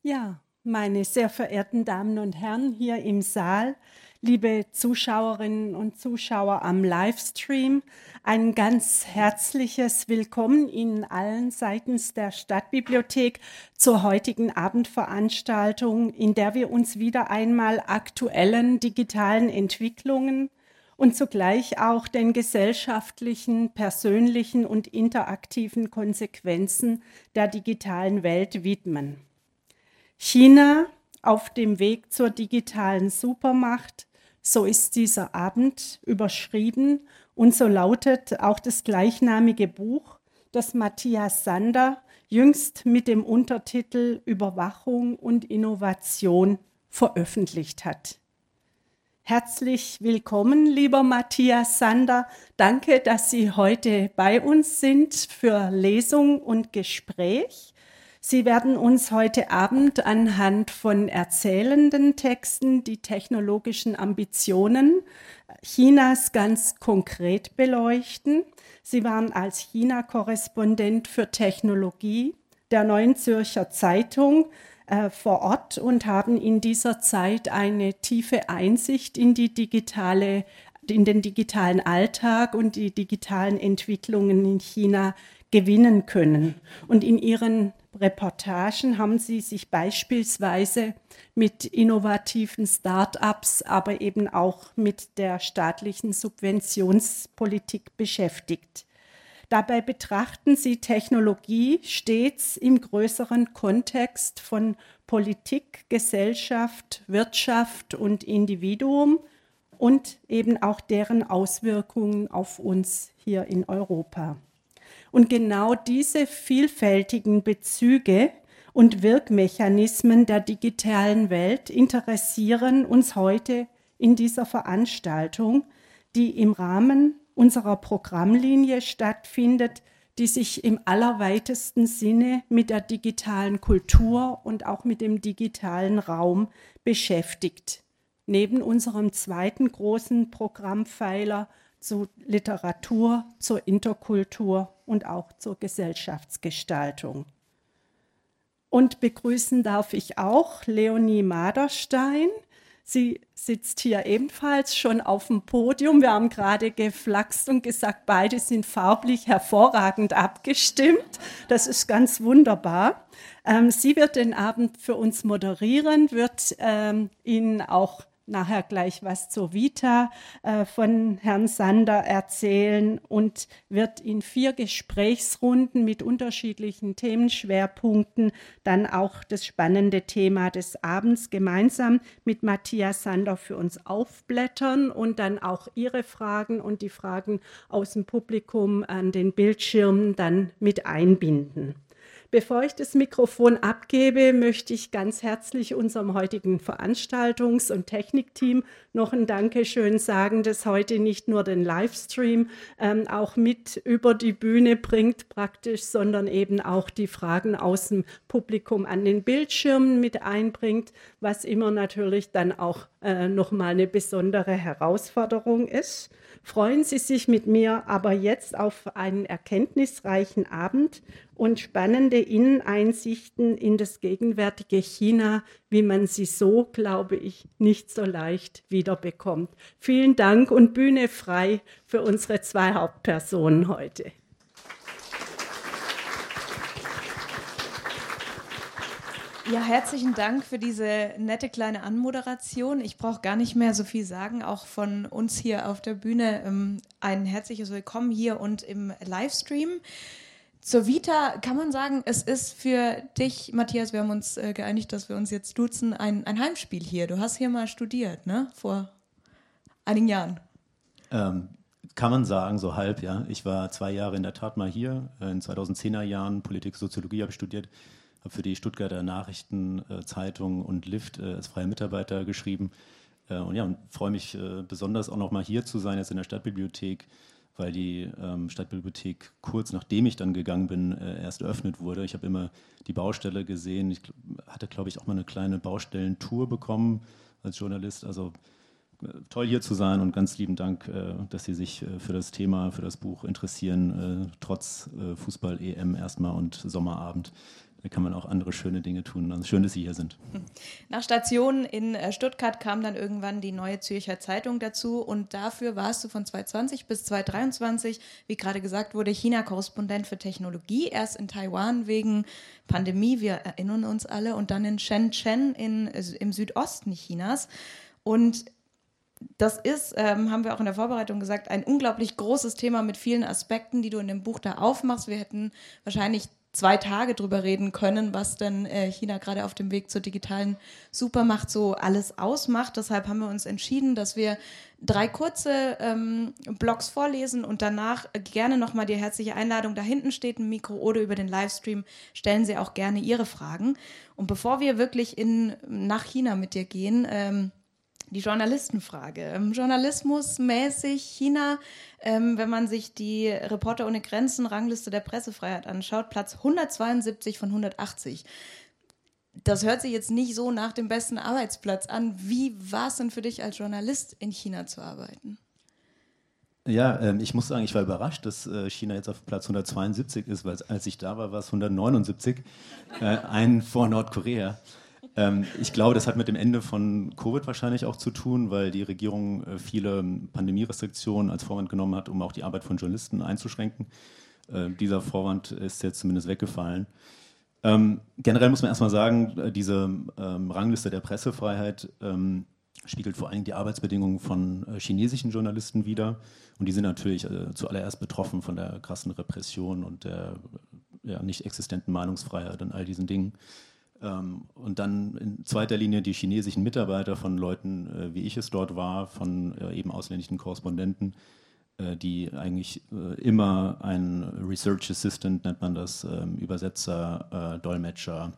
Ja, meine sehr verehrten Damen und Herren hier im Saal, liebe Zuschauerinnen und Zuschauer am Livestream, ein ganz herzliches Willkommen Ihnen allen seitens der Stadtbibliothek zur heutigen Abendveranstaltung, in der wir uns wieder einmal aktuellen digitalen Entwicklungen und zugleich auch den gesellschaftlichen, persönlichen und interaktiven Konsequenzen der digitalen Welt widmen. China auf dem Weg zur digitalen Supermacht, so ist dieser Abend überschrieben und so lautet auch das gleichnamige Buch, das Matthias Sander jüngst mit dem Untertitel Überwachung und Innovation veröffentlicht hat. Herzlich willkommen, lieber Matthias Sander. Danke, dass Sie heute bei uns sind für Lesung und Gespräch. Sie werden uns heute Abend anhand von erzählenden Texten die technologischen Ambitionen Chinas ganz konkret beleuchten. Sie waren als China-Korrespondent für Technologie der Neuen Zürcher Zeitung vor Ort und haben in dieser Zeit eine tiefe Einsicht in den digitalen Alltag und die digitalen Entwicklungen in China gewinnen können. Und in Ihren Reportagen haben Sie sich beispielsweise mit innovativen Start-ups, aber eben auch mit der staatlichen Subventionspolitik beschäftigt. Dabei betrachten Sie Technologie stets im größeren Kontext von Politik, Gesellschaft, Wirtschaft und Individuum und eben auch deren Auswirkungen auf uns hier in Europa. Und genau diese vielfältigen Bezüge und Wirkmechanismen der digitalen Welt interessieren uns heute in dieser Veranstaltung, die im Rahmen unserer Programmlinie stattfindet, die sich im allerweitesten Sinne mit der digitalen Kultur und auch mit dem digitalen Raum beschäftigt. Neben unserem zweiten großen Programmpfeiler zur Literatur, zur Interkultur und auch zur Gesellschaftsgestaltung. Und begrüßen darf ich auch Leonie Maderstein. Sie sitzt hier ebenfalls schon auf dem Podium. Wir haben gerade geflaxt und gesagt, beide sind farblich hervorragend abgestimmt. Das ist ganz wunderbar. Sie wird den Abend für uns moderieren, wird Ihnen auch nachher gleich was zur Vita von Herrn Sander erzählen und wird in 4 Gesprächsrunden mit unterschiedlichen Themenschwerpunkten dann auch das spannende Thema des Abends gemeinsam mit Matthias Sander für uns aufblättern und dann auch Ihre Fragen und die Fragen aus dem Publikum an den Bildschirmen dann mit einbinden. Bevor ich das Mikrofon abgebe, möchte ich ganz herzlich unserem heutigen Veranstaltungs- und Technikteam noch ein Dankeschön sagen, das heute nicht nur den Livestream auch mit über die Bühne bringt praktisch, sondern eben auch die Fragen aus dem Publikum an den Bildschirmen mit einbringt, was immer natürlich dann auch nochmal eine besondere Herausforderung ist. Freuen Sie sich mit mir aber jetzt auf einen erkenntnisreichen Abend und spannende Inneneinsichten in das gegenwärtige China, wie man sie so, glaube ich, nicht so leicht wiederbekommt. Vielen Dank und Bühne frei für unsere 2 Hauptpersonen heute. Ja, herzlichen Dank für diese nette kleine Anmoderation. Ich brauche gar nicht mehr so viel sagen, auch von uns hier auf der Bühne. Ein herzliches Willkommen hier und im Livestream. Zur Vita kann man sagen, es ist für dich, Matthias, wir haben uns geeinigt, dass wir uns jetzt duzen, ein Heimspiel hier. Du hast hier mal studiert, ne? Vor einigen Jahren. Kann man sagen, so halb, ja. Ich war 2 Jahre in der Tat mal hier. In 2010er Jahren Politik, Soziologie habe ich studiert. Habe für die Stuttgarter Nachrichtenzeitung und Lift als freier Mitarbeiter geschrieben. Und freue mich besonders auch noch mal hier zu sein, jetzt in der Stadtbibliothek, weil die Stadtbibliothek kurz nachdem ich dann gegangen bin, erst eröffnet wurde. Ich habe immer die Baustelle gesehen. Ich hatte, glaube ich, auch mal eine kleine Baustellentour bekommen als Journalist. Also toll hier zu sein und ganz lieben Dank, dass Sie sich für das Thema, für das Buch interessieren, trotz Fußball-EM erstmal und Sommerabend. da kann man auch andere schöne Dinge tun. Also schön, dass Sie hier sind. Nach Station in Stuttgart kam dann irgendwann die Neue Zürcher Zeitung dazu und dafür warst du von 2020 bis 2023, wie gerade gesagt wurde, China-Korrespondent für Technologie, erst in Taiwan wegen Pandemie, wir erinnern uns alle, und dann in Shenzhen im Südosten Chinas. Und das ist, haben wir auch in der Vorbereitung gesagt, ein unglaublich großes Thema mit vielen Aspekten, die du in dem Buch da aufmachst. Wir hätten wahrscheinlich 2 Tage drüber reden können, was denn China gerade auf dem Weg zur digitalen Supermacht so alles ausmacht. Deshalb haben wir uns entschieden, dass wir 3 kurze Blogs vorlesen und danach gerne nochmal die herzliche Einladung. Da hinten steht ein Mikro oder über den Livestream stellen Sie auch gerne Ihre Fragen. Und bevor wir wirklich nach China mit dir gehen, die Journalistenfrage. Journalismusmäßig China, wenn man sich die Reporter ohne Grenzen Rangliste der Pressefreiheit anschaut, Platz 172 von 180. Das hört sich jetzt nicht so nach dem besten Arbeitsplatz an. Wie war es denn für dich als Journalist in China zu arbeiten? Ja, ich muss sagen, ich war überrascht, dass China jetzt auf Platz 172 ist, weil als ich da war, war es 179, ein vor Nordkorea. Ich glaube, das hat mit dem Ende von Covid wahrscheinlich auch zu tun, weil die Regierung viele Pandemierestriktionen als Vorwand genommen hat, um auch die Arbeit von Journalisten einzuschränken. Dieser Vorwand ist jetzt zumindest weggefallen. Generell muss man erstmal sagen, diese Rangliste der Pressefreiheit spiegelt vor allem die Arbeitsbedingungen von chinesischen Journalisten wider. Und die sind natürlich zuallererst betroffen von der krassen Repression und der nicht existenten Meinungsfreiheit und all diesen Dingen. Und dann in zweiter Linie die chinesischen Mitarbeiter von Leuten, wie ich es dort war, von eben ausländischen Korrespondenten, die eigentlich immer ein Research Assistant, nennt man das, Übersetzer, Dolmetscher,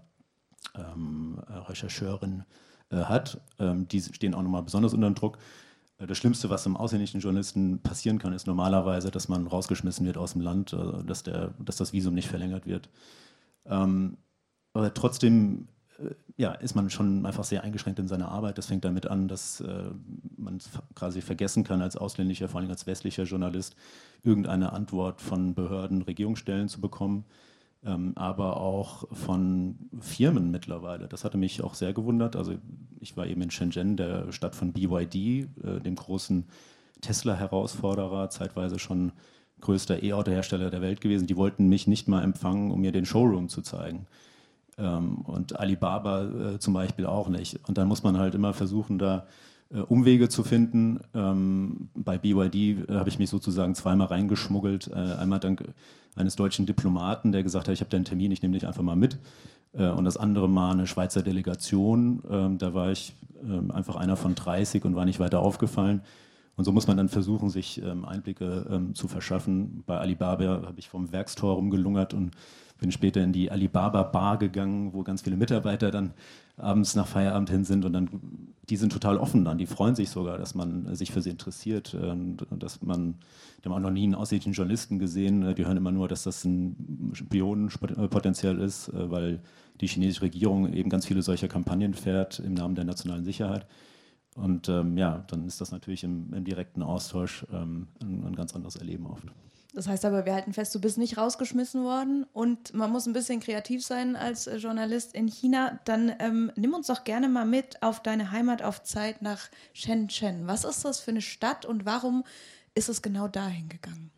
Rechercheurin hat. Die stehen auch nochmal besonders unter Druck. Das Schlimmste, was einem ausländischen Journalisten passieren kann, ist normalerweise, dass man rausgeschmissen wird aus dem Land, dass das Visum nicht verlängert wird. Aber trotzdem ist man schon einfach sehr eingeschränkt in seiner Arbeit. Das fängt damit an, dass man quasi vergessen kann, als ausländischer, vor allem als westlicher Journalist, irgendeine Antwort von Behörden, Regierungsstellen zu bekommen, aber auch von Firmen mittlerweile. Das hatte mich auch sehr gewundert. Also ich war eben in Shenzhen, der Stadt von BYD, dem großen Tesla-Herausforderer, zeitweise schon größter E-Auto-Hersteller der Welt gewesen. Die wollten mich nicht mal empfangen, um mir den Showroom zu zeigen. Und Alibaba zum Beispiel auch nicht. Und dann muss man halt immer versuchen, da Umwege zu finden. Bei BYD habe ich mich sozusagen zweimal reingeschmuggelt. Einmal dank eines deutschen Diplomaten, der gesagt hat, ich habe da einen Termin, ich nehme dich einfach mal mit. Und das andere Mal eine Schweizer Delegation. Da war ich einfach einer von 30 und war nicht weiter aufgefallen. Und so muss man dann versuchen, sich Einblicke zu verschaffen. Bei Alibaba habe ich vom Werkstor rumgelungert und bin später in die Alibaba Bar gegangen, wo ganz viele Mitarbeiter dann abends nach Feierabend hin sind und dann, die sind total offen dann, die freuen sich sogar, dass man sich für sie interessiert und dass man, die haben auch noch nie einen ausländischen Journalisten gesehen, die hören immer nur, dass das ein Spionenpotenzial ist, weil die chinesische Regierung eben ganz viele solcher Kampagnen fährt im Namen der nationalen Sicherheit. Und dann ist das natürlich im direkten Austausch ein ganz anderes Erleben oft. Das heißt aber, wir halten fest, du bist nicht rausgeschmissen worden und man muss ein bisschen kreativ sein als Journalist in China. Dann nimm uns doch gerne mal mit auf deine Heimat auf Zeit nach Shenzhen. Was ist das für eine Stadt und warum ist es genau dahin gegangen?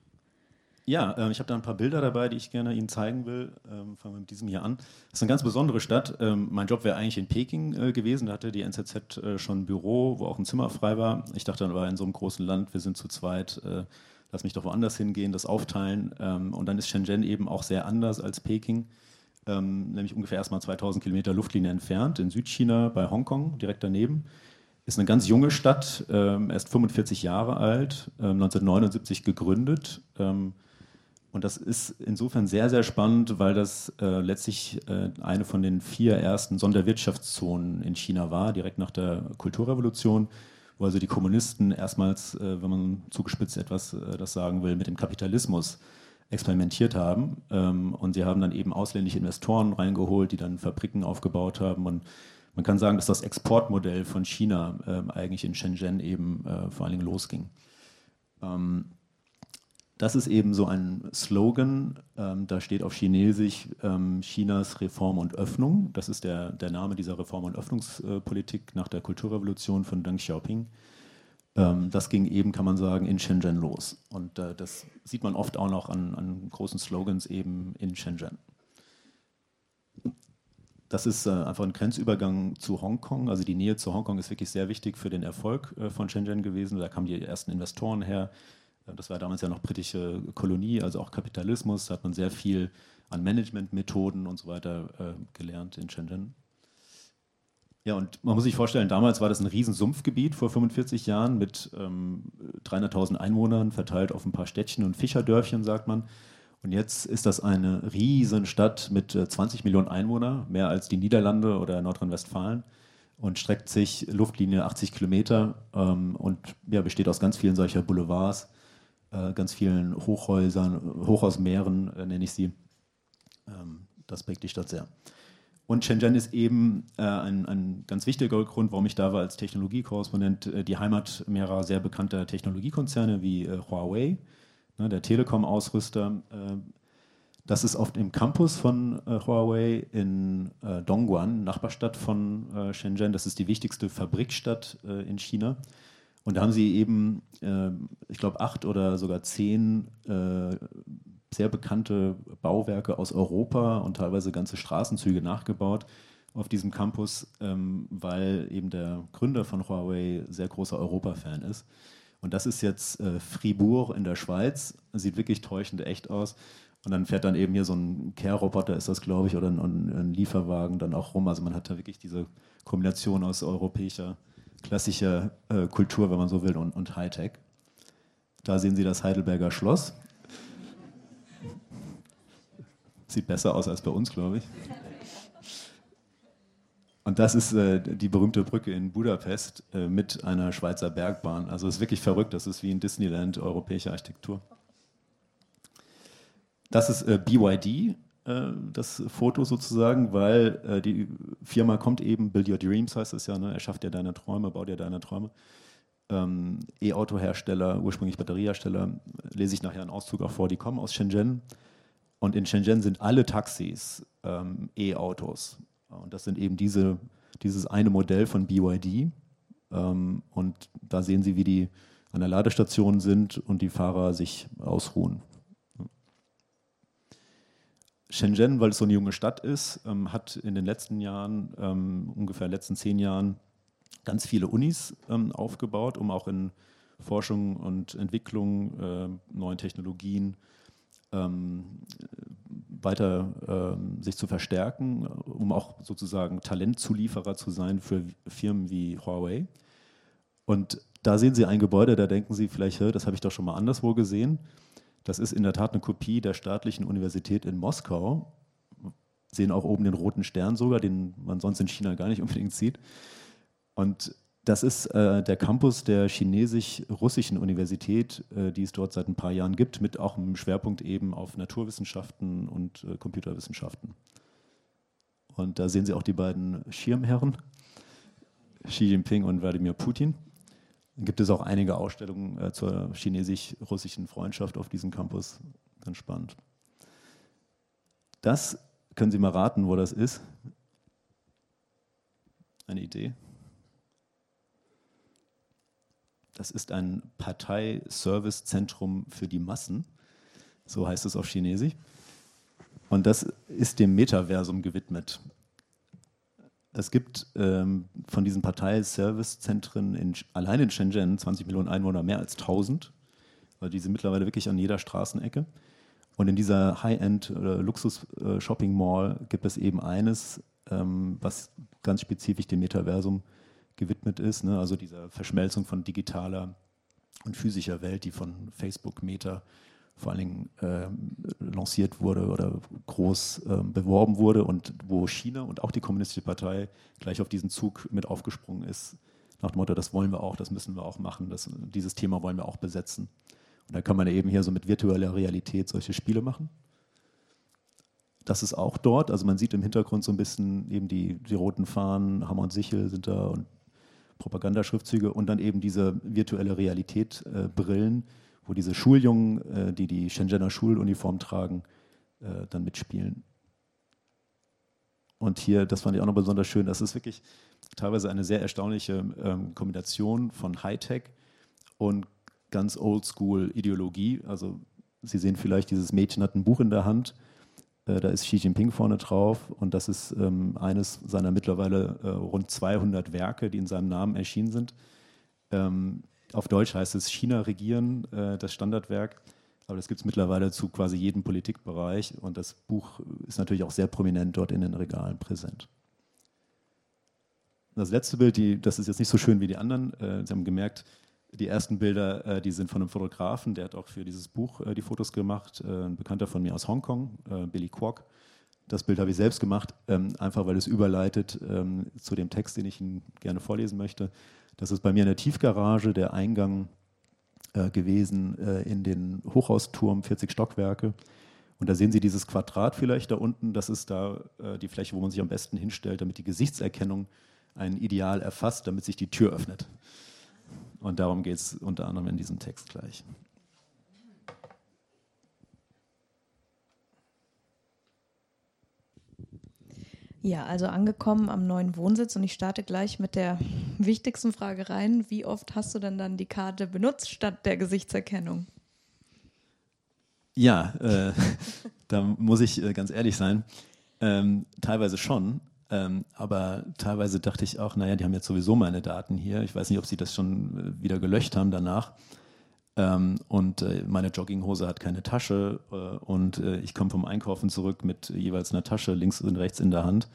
Ja, ich habe da ein paar Bilder dabei, die ich gerne Ihnen zeigen will. Fangen wir mit diesem hier an. Das ist eine ganz besondere Stadt. Mein Job wäre eigentlich in Peking gewesen. Da hatte die NZZ schon ein Büro, wo auch ein Zimmer frei war. Ich dachte dann, aber in so einem großen Land, wir sind zu zweit, lass mich doch woanders hingehen, das aufteilen. Und dann ist Shenzhen eben auch sehr anders als Peking, nämlich ungefähr erstmal 2000 Kilometer Luftlinie entfernt, in Südchina bei Hongkong, direkt daneben. Ist eine ganz junge Stadt, erst 45 Jahre alt, 1979 gegründet. Und das ist insofern sehr, sehr spannend, weil das letztlich eine von den 4 ersten Sonderwirtschaftszonen in China war, direkt nach der Kulturrevolution, wo also die Kommunisten erstmals, wenn man zugespitzt etwas das sagen will, mit dem Kapitalismus experimentiert haben. Und sie haben dann eben ausländische Investoren reingeholt, die dann Fabriken aufgebaut haben. Und man kann sagen, dass das Exportmodell von China eigentlich in Shenzhen eben vor allen Dingen losging. das ist eben so ein Slogan, da steht auf Chinesisch Chinas Reform und Öffnung. Das ist der Name dieser Reform- und Öffnungspolitik nach der Kulturrevolution von Deng Xiaoping. Das ging eben, kann man sagen, in Shenzhen los. Und das sieht man oft auch noch an großen Slogans eben in Shenzhen. Das ist einfach ein Grenzübergang zu Hongkong. Also die Nähe zu Hongkong ist wirklich sehr wichtig für den Erfolg von Shenzhen gewesen. Da kamen die ersten Investoren her. Das war damals ja noch britische Kolonie, also auch Kapitalismus. Da hat man sehr viel an Managementmethoden und so weiter gelernt in Shenzhen. Ja, und man muss sich vorstellen, damals war das ein riesen Sumpfgebiet vor 45 Jahren mit 300.000 Einwohnern, verteilt auf ein paar Städtchen und Fischerdörfchen, sagt man. Und jetzt ist das eine riesen Stadt mit 20 Millionen Einwohnern, mehr als die Niederlande oder Nordrhein-Westfalen, und streckt sich Luftlinie 80 Kilometer und ja, besteht aus ganz vielen solcher Boulevards, ganz vielen Hochhäusern, Hochhausmeeren nenne ich sie. Das prägt die Stadt sehr. Und Shenzhen ist eben ein ganz wichtiger Grund, warum ich da war als Technologiekorrespondent, die Heimat mehrerer sehr bekannter Technologiekonzerne wie Huawei, der Telekom-Ausrüster. Das ist oft im Campus von Huawei in Dongguan, Nachbarstadt von Shenzhen. Das ist die wichtigste Fabrikstadt in China. Und da haben sie eben, ich glaube, 8 oder sogar 10 sehr bekannte Bauwerke aus Europa und teilweise ganze Straßenzüge nachgebaut auf diesem Campus, weil eben der Gründer von Huawei sehr großer Europa-Fan ist. Und das ist jetzt Fribourg in der Schweiz, sieht wirklich täuschend echt aus. Und dann fährt dann eben hier so ein Care-Roboter, ist das, glaube ich, oder ein Lieferwagen dann auch rum. Also man hat da wirklich diese Kombination aus europäischer, klassischer Kultur, wenn man so will, und Hightech. Da sehen Sie das Heidelberger Schloss. Sieht besser aus als bei uns, glaube ich. Und das ist die berühmte Brücke in Budapest mit einer Schweizer Bergbahn. Also es ist wirklich verrückt, das ist wie in Disneyland europäische Architektur. Das ist BYD, das Foto sozusagen, weil die Firma kommt eben, Build Your Dreams heißt es ja, ne? Erschafft dir deine Träume, baut dir deine Träume. E-Auto-Hersteller, ursprünglich Batteriehersteller, lese ich nachher einen Auszug auch vor, die kommen aus Shenzhen. Und in Shenzhen sind alle Taxis E-Autos. Und das sind eben dieses eine Modell von BYD. Und da sehen Sie, wie die an der Ladestation sind und die Fahrer sich ausruhen. Shenzhen, weil es so eine junge Stadt ist, hat in den letzten Jahren, ungefähr letzten 10 Jahren, ganz viele Unis aufgebaut, um auch in Forschung und Entwicklung, neuen Technologien weiter sich zu verstärken, um auch sozusagen Talentzulieferer zu sein für Firmen wie Huawei. Und da sehen Sie ein Gebäude, da denken Sie vielleicht, das habe ich doch schon mal anderswo gesehen. Das ist in der Tat eine Kopie der staatlichen Universität in Moskau. Sehen auch oben den roten Stern sogar, den man sonst in China gar nicht unbedingt sieht. Und das ist der Campus der chinesisch-russischen Universität, die es dort seit ein paar Jahren gibt, mit auch einem Schwerpunkt eben auf Naturwissenschaften und Computerwissenschaften. Und da sehen Sie auch die beiden Schirmherren, Xi Jinping und Wladimir Putin. Dann gibt es auch einige Ausstellungen zur chinesisch-russischen Freundschaft auf diesem Campus. Ganz spannend. Das, können Sie mal raten, wo das ist? Eine Idee? Das ist ein Partei-Service-Zentrum für die Massen, so heißt es auf Chinesisch. Und das ist dem Metaversum gewidmet. Es gibt von diesen Partei-Service-Zentren allein in Shenzhen, 20 Millionen Einwohner, mehr als 1000, weil die sind mittlerweile wirklich an jeder Straßenecke. Und in dieser High-End-Luxus-Shopping-Mall gibt es eben eines, was ganz spezifisch dem Metaversum gewidmet ist, ne? Also dieser Verschmelzung von digitaler und physischer Welt, die von Facebook, Meta vor allen Dingen lanciert wurde oder groß beworben wurde und wo China und auch die Kommunistische Partei gleich auf diesen Zug mit aufgesprungen ist, nach dem Motto, das wollen wir auch, das müssen wir auch machen, dieses Thema wollen wir auch besetzen. Und da kann man eben hier so mit virtueller Realität solche Spiele machen. Das ist auch dort, also man sieht im Hintergrund so ein bisschen eben die roten Fahnen, Hammer und Sichel sind da und Propagandaschriftzüge und dann eben diese virtuelle Realität Brillen, wo diese Schuljungen, die Shenzhener Schuluniform tragen, dann mitspielen. Und hier, das fand ich auch noch besonders schön, das ist wirklich teilweise eine sehr erstaunliche Kombination von Hightech und ganz oldschool Ideologie. Also Sie sehen vielleicht, dieses Mädchen hat ein Buch in der Hand, da ist Xi Jinping vorne drauf und das ist eines seiner mittlerweile rund 200 Werke, die in seinem Namen erschienen sind. Auf Deutsch heißt es China regieren, das Standardwerk. Aber das gibt es mittlerweile zu quasi jedem Politikbereich und das Buch ist natürlich auch sehr prominent dort in den Regalen präsent. Das letzte Bild, das ist jetzt nicht so schön wie die anderen. Sie haben gemerkt, die ersten Bilder, die sind von einem Fotografen, der hat auch für dieses Buch die Fotos gemacht, ein Bekannter von mir aus Hongkong, Billy Kwok. Das Bild habe ich selbst gemacht, einfach weil es überleitet zu dem Text, den ich Ihnen gerne vorlesen möchte. Das ist bei mir in der Tiefgarage der Eingang gewesen in den Hochhausturm, 40 Stockwerke. Und da sehen Sie dieses Quadrat vielleicht da unten. Das ist da die Fläche, wo man sich am besten hinstellt, damit die Gesichtserkennung ein Ideal erfasst, damit sich die Tür öffnet. Und darum geht es unter anderem in diesem Text gleich. Ja, also angekommen am neuen Wohnsitz und ich starte gleich mit der wichtigsten Frage rein. Wie oft hast du denn dann die Karte benutzt statt der Gesichtserkennung? Ja, da muss ich ganz ehrlich sein. Teilweise schon, aber teilweise dachte ich auch, naja, die haben jetzt sowieso meine Daten hier. Ich weiß nicht, ob sie das schon wieder gelöscht haben danach. Und meine Jogginghose hat keine Tasche und ich komme vom Einkaufen zurück mit jeweils einer Tasche links und rechts in der Hand.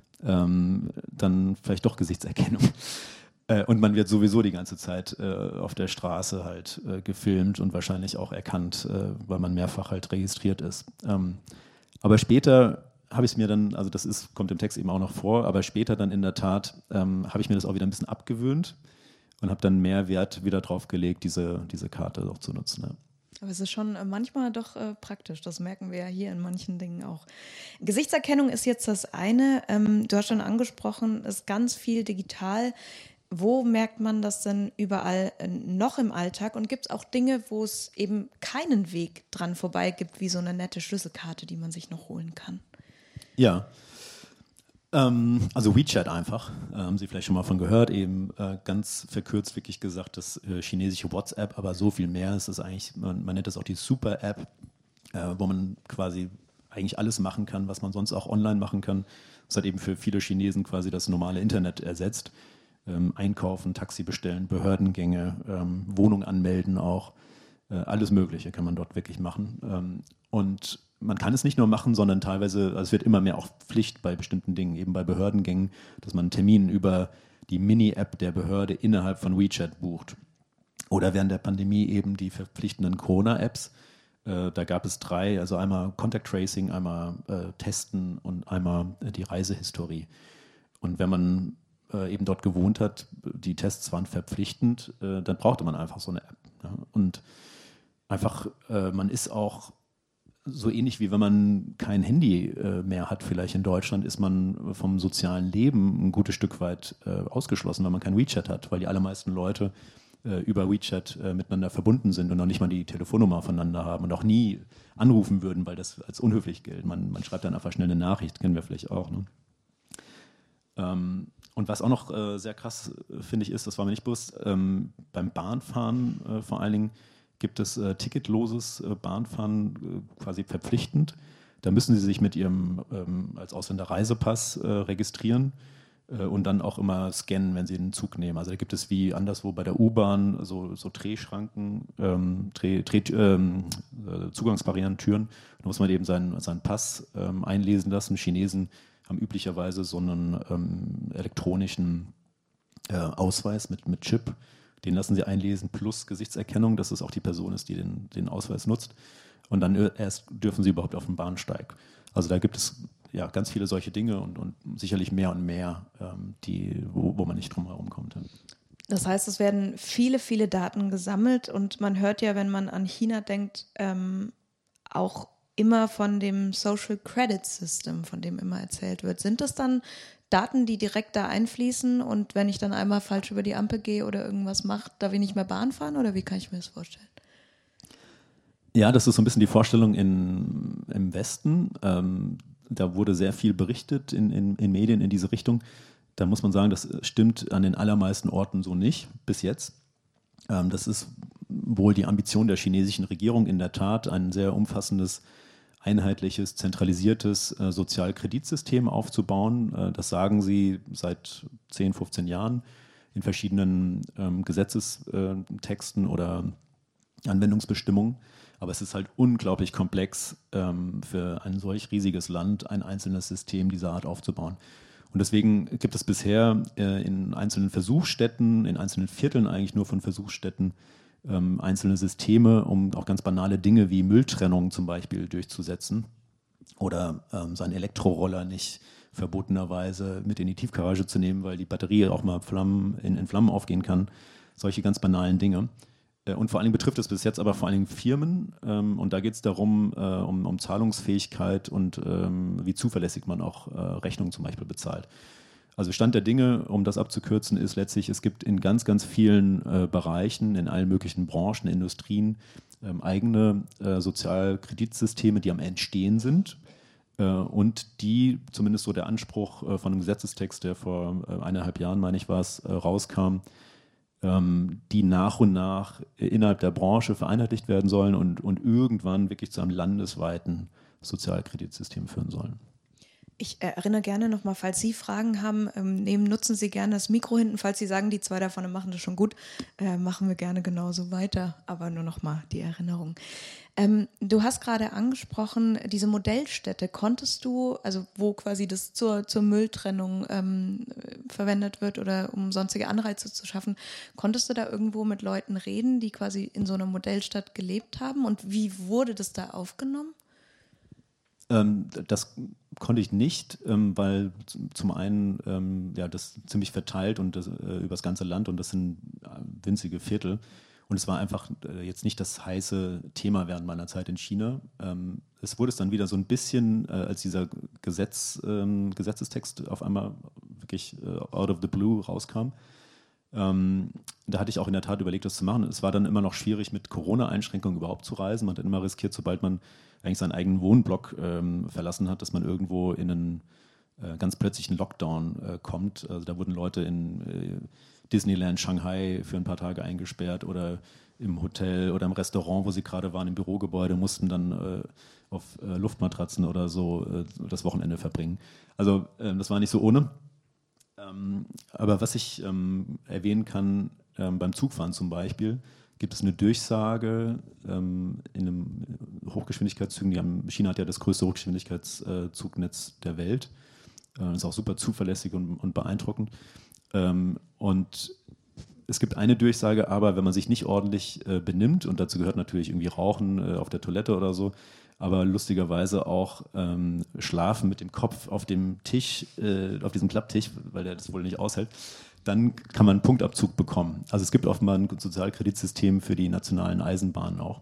Dann vielleicht doch Gesichtserkennung. Und man wird sowieso die ganze Zeit auf der Straße halt gefilmt und wahrscheinlich auch erkannt, weil man mehrfach halt registriert ist. Aber später habe ich es mir dann, also kommt im Text eben auch noch vor, aber später dann in der Tat habe ich mir das auch wieder ein bisschen abgewöhnt. Und habe dann mehr Wert wieder drauf gelegt, diese Karte auch zu nutzen. Ja. Aber es ist schon manchmal doch praktisch, das merken wir ja hier in manchen Dingen auch. Gesichtserkennung ist jetzt das eine, du hast schon angesprochen, ist ganz viel digital. Wo merkt man das denn überall noch im Alltag? Und gibt es auch Dinge, wo es eben keinen Weg dran vorbei gibt, wie so eine nette Schlüsselkarte, die man sich noch holen kann? Ja. Also WeChat einfach, haben Sie vielleicht schon mal von gehört, eben ganz verkürzt wirklich gesagt, das chinesische WhatsApp, aber so viel mehr. Es ist eigentlich, man nennt das auch die Super-App, wo man quasi eigentlich alles machen kann, was man sonst auch online machen kann. Das hat eben für viele Chinesen quasi das normale Internet ersetzt. Einkaufen, Taxi bestellen, Behördengänge, Wohnung anmelden auch, alles Mögliche kann man dort wirklich machen. Und man kann es nicht nur machen, sondern teilweise, also es wird immer mehr auch Pflicht bei bestimmten Dingen, eben bei Behördengängen, dass man einen Termin über die Mini-App der Behörde innerhalb von WeChat bucht. Oder während der Pandemie eben die verpflichtenden Corona-Apps. Da gab es 3, also einmal Contact Tracing, einmal Testen und einmal die Reisehistorie. Und wenn man eben dort gewohnt hat, die Tests waren verpflichtend, dann brauchte man einfach so eine App. Ja? Und einfach, man ist auch so ähnlich wie wenn man kein Handy mehr hat, vielleicht in Deutschland, ist man vom sozialen Leben ein gutes Stück weit ausgeschlossen, wenn man kein WeChat hat, weil die allermeisten Leute über WeChat miteinander verbunden sind und noch nicht mal die Telefonnummer voneinander haben und auch nie anrufen würden, weil das als unhöflich gilt. Man schreibt dann einfach schnell eine Nachricht, kennen wir vielleicht auch. Ne? Und was auch noch sehr krass, finde ich, ist, das war mir nicht bewusst, beim Bahnfahren vor allen Dingen, gibt es ticketloses Bahnfahren quasi verpflichtend. Da müssen Sie sich mit Ihrem als Ausländer Reisepass registrieren und dann auch immer scannen, wenn Sie den Zug nehmen. Also da gibt es wie anderswo bei der U-Bahn so Drehschranken, Zugangsbarrieren, Türen. Da muss man eben seinen Pass einlesen lassen. Chinesen haben üblicherweise so einen elektronischen Ausweis mit Chip. Den lassen Sie einlesen plus Gesichtserkennung, dass es auch die Person ist, die den Ausweis nutzt. Und dann erst dürfen Sie überhaupt auf den Bahnsteig. Also da gibt es ja ganz viele solche Dinge und sicherlich mehr und mehr, wo man nicht drum herum kommt. Ja. Das heißt, es werden viele, viele Daten gesammelt und man hört ja, wenn man an China denkt, auch immer von dem Social Credit System, von dem immer erzählt wird. Sind das dann Daten, die direkt da einfließen und wenn ich dann einmal falsch über die Ampel gehe oder irgendwas mache, darf ich nicht mehr Bahn fahren oder wie kann ich mir das vorstellen? Ja, das ist so ein bisschen die Vorstellung im Westen. Da wurde sehr viel berichtet in Medien in diese Richtung. Da muss man sagen, das stimmt an den allermeisten Orten so nicht, bis jetzt. Das ist wohl die Ambition der chinesischen Regierung in der Tat, ein sehr umfassendes, einheitliches, zentralisiertes Sozialkreditsystem aufzubauen. Das sagen sie seit 10, 15 Jahren in verschiedenen Gesetzestexten oder Anwendungsbestimmungen. Aber es ist halt unglaublich komplex, für ein solch riesiges Land ein einzelnes System dieser Art aufzubauen. Und deswegen gibt es bisher in einzelnen Versuchsstätten, in einzelnen Vierteln eigentlich nur von Versuchsstätten, einzelne Systeme, um auch ganz banale Dinge wie Mülltrennung zum Beispiel durchzusetzen oder seinen Elektroroller nicht verbotenerweise mit in die Tiefgarage zu nehmen, weil die Batterie auch mal in Flammen aufgehen kann. Solche ganz banalen Dinge. Und vor allem betrifft es bis jetzt aber vor allem Firmen, und da geht es darum, um Zahlungsfähigkeit und wie zuverlässig man auch Rechnungen zum Beispiel bezahlt. Also Stand der Dinge, um das abzukürzen, ist letztlich, es gibt in ganz, ganz vielen Bereichen, in allen möglichen Branchen, Industrien, eigene Sozialkreditsysteme, die am Entstehen sind und die, zumindest so der Anspruch von einem Gesetzestext, der vor 1,5 Jahren, meine ich, war es, rauskam, die nach und nach innerhalb der Branche vereinheitlicht werden sollen und irgendwann wirklich zu einem landesweiten Sozialkreditsystem führen sollen. Ich erinnere gerne nochmal, falls Sie Fragen haben, nutzen Sie gerne das Mikro hinten. Falls Sie sagen, die 2 davon machen das schon gut, machen wir gerne genauso weiter. Aber nur nochmal die Erinnerung. Du hast gerade angesprochen, diese Modellstädte, konntest du, also wo quasi das zur Mülltrennung verwendet wird oder um sonstige Anreize zu schaffen, konntest du da irgendwo mit Leuten reden, die quasi in so einer Modellstadt gelebt haben? Und wie wurde das da aufgenommen? Das konnte ich nicht, weil zum einen das ziemlich verteilt und über das ganze Land und das sind winzige Viertel. Und es war einfach jetzt nicht das heiße Thema während meiner Zeit in China. Es wurde es dann wieder so ein bisschen, als dieser Gesetzestext auf einmal wirklich out of the blue rauskam. Da hatte ich auch in der Tat überlegt, das zu machen. Es war dann immer noch schwierig, mit Corona-Einschränkungen überhaupt zu reisen. Man hat immer riskiert, sobald man eigentlich seinen eigenen Wohnblock verlassen hat, dass man irgendwo in einen ganz plötzlichen Lockdown kommt. Also da wurden Leute in Disneyland Shanghai für ein paar Tage eingesperrt oder im Hotel oder im Restaurant, wo sie gerade waren, im Bürogebäude, mussten dann auf Luftmatratzen oder so das Wochenende verbringen. Also das war nicht so ohne. Aber was ich erwähnen kann, beim Zugfahren zum Beispiel, gibt es eine Durchsage in einem Hochgeschwindigkeitszügen. China hat ja das größte Hochgeschwindigkeitszugnetz der Welt. Ist auch super zuverlässig und beeindruckend. Und es gibt eine Durchsage, aber wenn man sich nicht ordentlich benimmt, und dazu gehört natürlich irgendwie Rauchen auf der Toilette oder so, aber lustigerweise auch Schlafen mit dem Kopf auf dem Tisch, auf diesem Klapptisch, weil der das wohl nicht aushält, dann kann man einen Punktabzug bekommen. Also es gibt offenbar ein Sozialkreditsystem für die nationalen Eisenbahnen auch.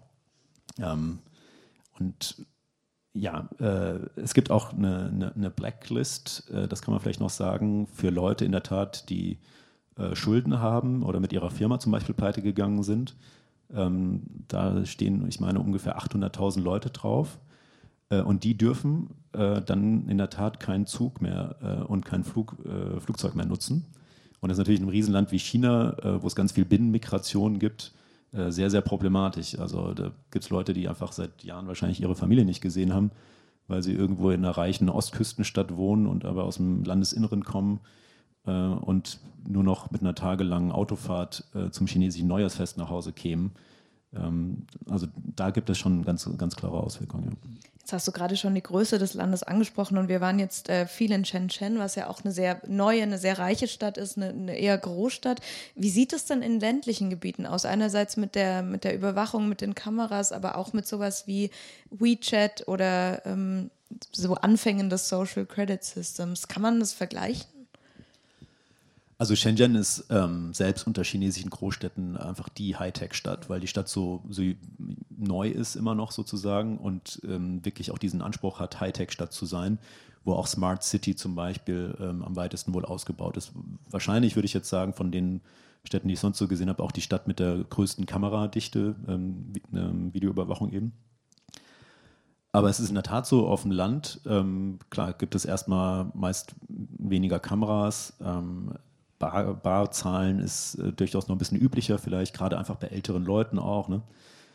Es gibt auch eine Blacklist, das kann man vielleicht noch sagen, für Leute in der Tat, die Schulden haben oder mit ihrer Firma zum Beispiel pleite gegangen sind. Da stehen, ich meine, ungefähr 800.000 Leute drauf. Und die dürfen dann in der Tat keinen Zug mehr und kein Flugzeug mehr nutzen. Und das ist natürlich in einem Riesenland wie China, wo es ganz viel Binnenmigration gibt, sehr, sehr problematisch. Also da gibt es Leute, die einfach seit Jahren wahrscheinlich ihre Familie nicht gesehen haben, weil sie irgendwo in einer reichen Ostküstenstadt wohnen und aber aus dem Landesinneren kommen und nur noch mit einer tagelangen Autofahrt zum chinesischen Neujahrsfest nach Hause kämen. Also da gibt es schon ganz, ganz klare Auswirkungen. Ja. Jetzt hast du gerade schon die Größe des Landes angesprochen und wir waren jetzt viel in Shenzhen, was ja auch eine sehr neue, eine sehr reiche Stadt ist, eine eher Großstadt. Wie sieht es denn in ländlichen Gebieten aus? Einerseits mit der Überwachung, mit den Kameras, aber auch mit sowas wie WeChat oder so Anfängen des Social Credit Systems. Kann man das vergleichen? Also Shenzhen ist selbst unter chinesischen Großstädten einfach die Hightech-Stadt, weil die Stadt so neu ist immer noch sozusagen und wirklich auch diesen Anspruch hat, Hightech-Stadt zu sein. wo auch Smart City zum Beispiel am weitesten wohl ausgebaut ist. Wahrscheinlich würde ich jetzt sagen, von den Städten, die ich sonst so gesehen habe, auch die Stadt mit der größten Kameradichte, Videoüberwachung eben. Aber es ist in der Tat so, auf dem Land, klar, gibt es erstmal meist weniger Kameras. Barzahlen ist durchaus noch ein bisschen üblicher, vielleicht gerade einfach bei älteren Leuten auch. Ne?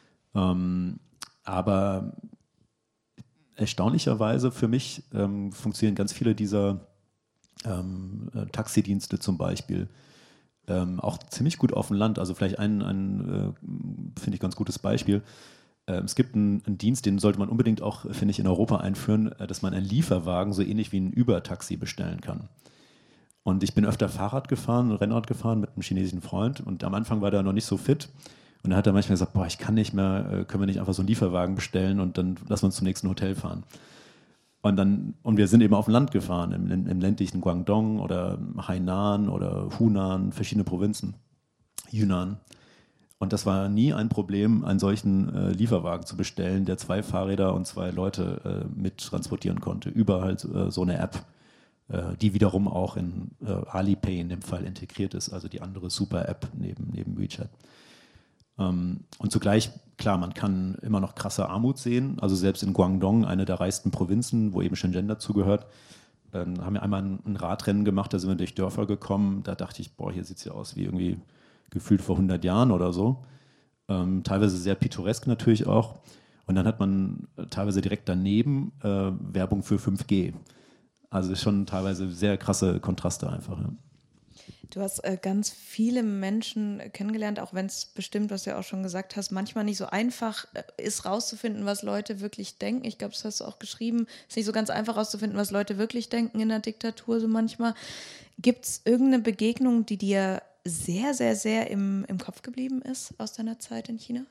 Aber erstaunlicherweise für mich funktionieren ganz viele dieser Taxidienste zum Beispiel auch ziemlich gut auf dem Land. Also vielleicht ein finde ich, ganz gutes Beispiel. Es gibt einen Dienst, den sollte man unbedingt auch, finde ich, in Europa einführen, dass man einen Lieferwagen so ähnlich wie ein Uber-Taxi bestellen kann. Und ich bin öfter Fahrrad gefahren, Rennrad gefahren mit einem chinesischen Freund und am Anfang war der noch nicht so fit. Und dann hat er manchmal gesagt, boah, ich kann nicht mehr, können wir nicht einfach so einen Lieferwagen bestellen und dann lassen wir uns zum nächsten Hotel fahren. Und wir sind eben auf dem Land gefahren, im ländlichen Guangdong oder Hainan oder Hunan, verschiedene Provinzen, Yunnan. Und das war nie ein Problem, einen solchen Lieferwagen zu bestellen, der 2 Fahrräder und 2 Leute mit transportieren konnte, über halt so eine App, die wiederum auch in Alipay in dem Fall integriert ist, also die andere Super-App neben WeChat. Und zugleich, klar, man kann immer noch krasse Armut sehen. Also selbst in Guangdong, eine der reichsten Provinzen, wo eben Shenzhen dazugehört, haben wir einmal ein Radrennen gemacht, da sind wir durch Dörfer gekommen. Da dachte ich, boah, hier sieht es ja aus wie irgendwie gefühlt vor 100 Jahren oder so. Teilweise sehr pittoresk natürlich auch. Und dann hat man teilweise direkt daneben Werbung für 5G. Also schon teilweise sehr krasse Kontraste einfach. Ja. Du hast ganz viele Menschen kennengelernt, auch wenn es bestimmt, was du ja auch schon gesagt hast, manchmal nicht so einfach ist rauszufinden, was Leute wirklich denken. Ich glaube, das hast du auch geschrieben. Es ist nicht so ganz einfach rauszufinden, was Leute wirklich denken in der Diktatur so manchmal. Gibt es irgendeine Begegnung, die dir sehr, sehr, sehr im Kopf geblieben ist aus deiner Zeit in China?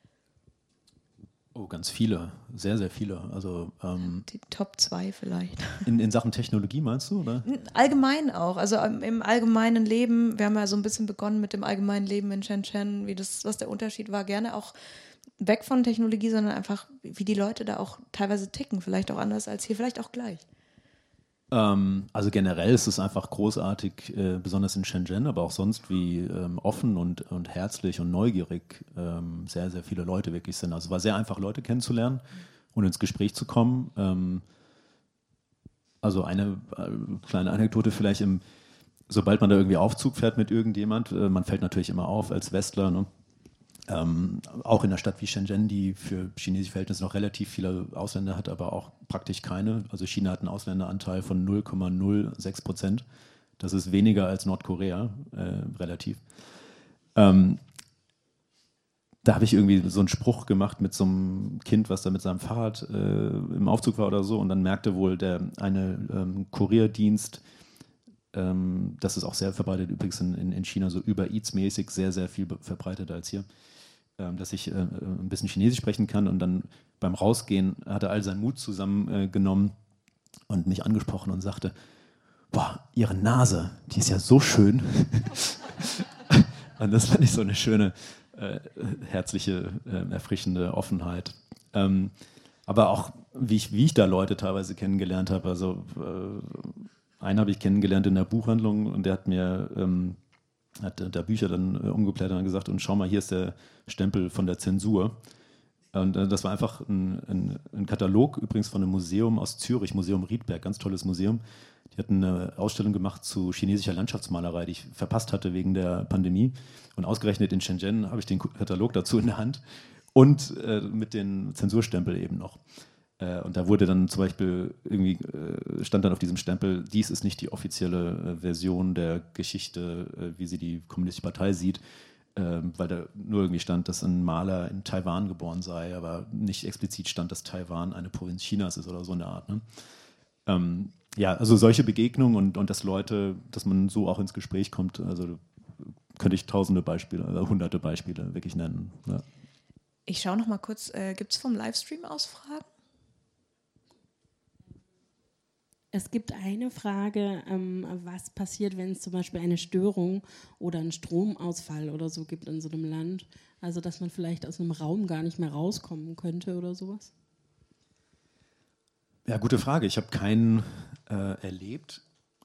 Oh, ganz viele, sehr, sehr viele. Also, die Top 2 vielleicht. In Sachen Technologie meinst du, oder? Allgemein auch, also im allgemeinen Leben. Wir haben ja so ein bisschen begonnen mit dem allgemeinen Leben in Shenzhen, was der Unterschied war. Gerne auch weg von Technologie, sondern einfach, wie die Leute da auch teilweise ticken. Vielleicht auch anders als hier, vielleicht auch gleich. Also generell ist es einfach großartig, besonders in Shenzhen, aber auch sonst, wie offen und herzlich und neugierig sehr, sehr viele Leute wirklich sind. Also es war sehr einfach, Leute kennenzulernen und ins Gespräch zu kommen. Also eine kleine Anekdote vielleicht, sobald man da irgendwie Aufzug fährt mit irgendjemand, man fällt natürlich immer auf als Westler, ne? Auch in einer Stadt wie Shenzhen, die für chinesische Verhältnisse noch relativ viele Ausländer hat, aber auch praktisch keine. Also China hat einen Ausländeranteil von 0,06%. Das ist weniger als Nordkorea, relativ. Da habe ich irgendwie so einen Spruch gemacht mit so einem Kind, was da mit seinem Fahrrad im Aufzug war oder so, und dann merkte wohl eine Kurierdienst, das ist auch sehr verbreitet übrigens in China, so Uber Eats-mäßig, sehr, sehr viel verbreiteter als hier, dass ich ein bisschen Chinesisch sprechen kann, und dann beim Rausgehen hat er all seinen Mut zusammengenommen und mich angesprochen und sagte, boah, Ihre Nase, die ist ja so schön. Und das fand ich so eine schöne, herzliche, erfrischende Offenheit. Aber auch, wie ich da Leute teilweise kennengelernt habe, also einen habe ich kennengelernt in der Buchhandlung und der hat mir hat da Bücher dann umgeblättert und gesagt, und schau mal, hier ist der Stempel von der Zensur. Und das war einfach ein Katalog, übrigens von einem Museum aus Zürich, Museum Riedberg, ganz tolles Museum. Die hatten eine Ausstellung gemacht zu chinesischer Landschaftsmalerei, die ich verpasst hatte wegen der Pandemie. Und ausgerechnet in Shenzhen habe ich den Katalog dazu in der Hand und mit den Zensurstempel eben noch. Und da wurde dann zum Beispiel irgendwie, stand dann auf diesem Stempel, dies ist nicht die offizielle Version der Geschichte, wie sie die Kommunistische Partei sieht, weil da nur irgendwie stand, dass ein Maler in Taiwan geboren sei, aber nicht explizit stand, dass Taiwan eine Provinz Chinas ist oder so eine Art. Ne? Ja, also solche Begegnungen und dass man so auch ins Gespräch kommt, also könnte ich tausende Beispiele, also hunderte Beispiele wirklich nennen. Ja. Ich schaue noch mal kurz, gibt es vom Livestream aus Fragen? Es gibt eine Frage, was passiert, wenn es zum Beispiel eine Störung oder einen Stromausfall oder so gibt in so einem Land? Also, dass man vielleicht aus einem Raum gar nicht mehr rauskommen könnte oder sowas? Ja, gute Frage. Ich habe keinen erlebt.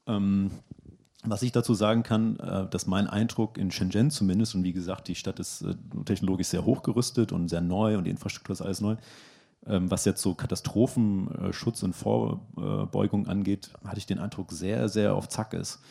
Was ich dazu sagen kann, dass mein Eindruck in Shenzhen zumindest, und wie gesagt, die Stadt ist technologisch sehr hochgerüstet und sehr neu und die Infrastruktur ist alles neu, was jetzt so Katastrophenschutz und Vorbeugung angeht, hatte ich den Eindruck, sehr, sehr auf Zack ist.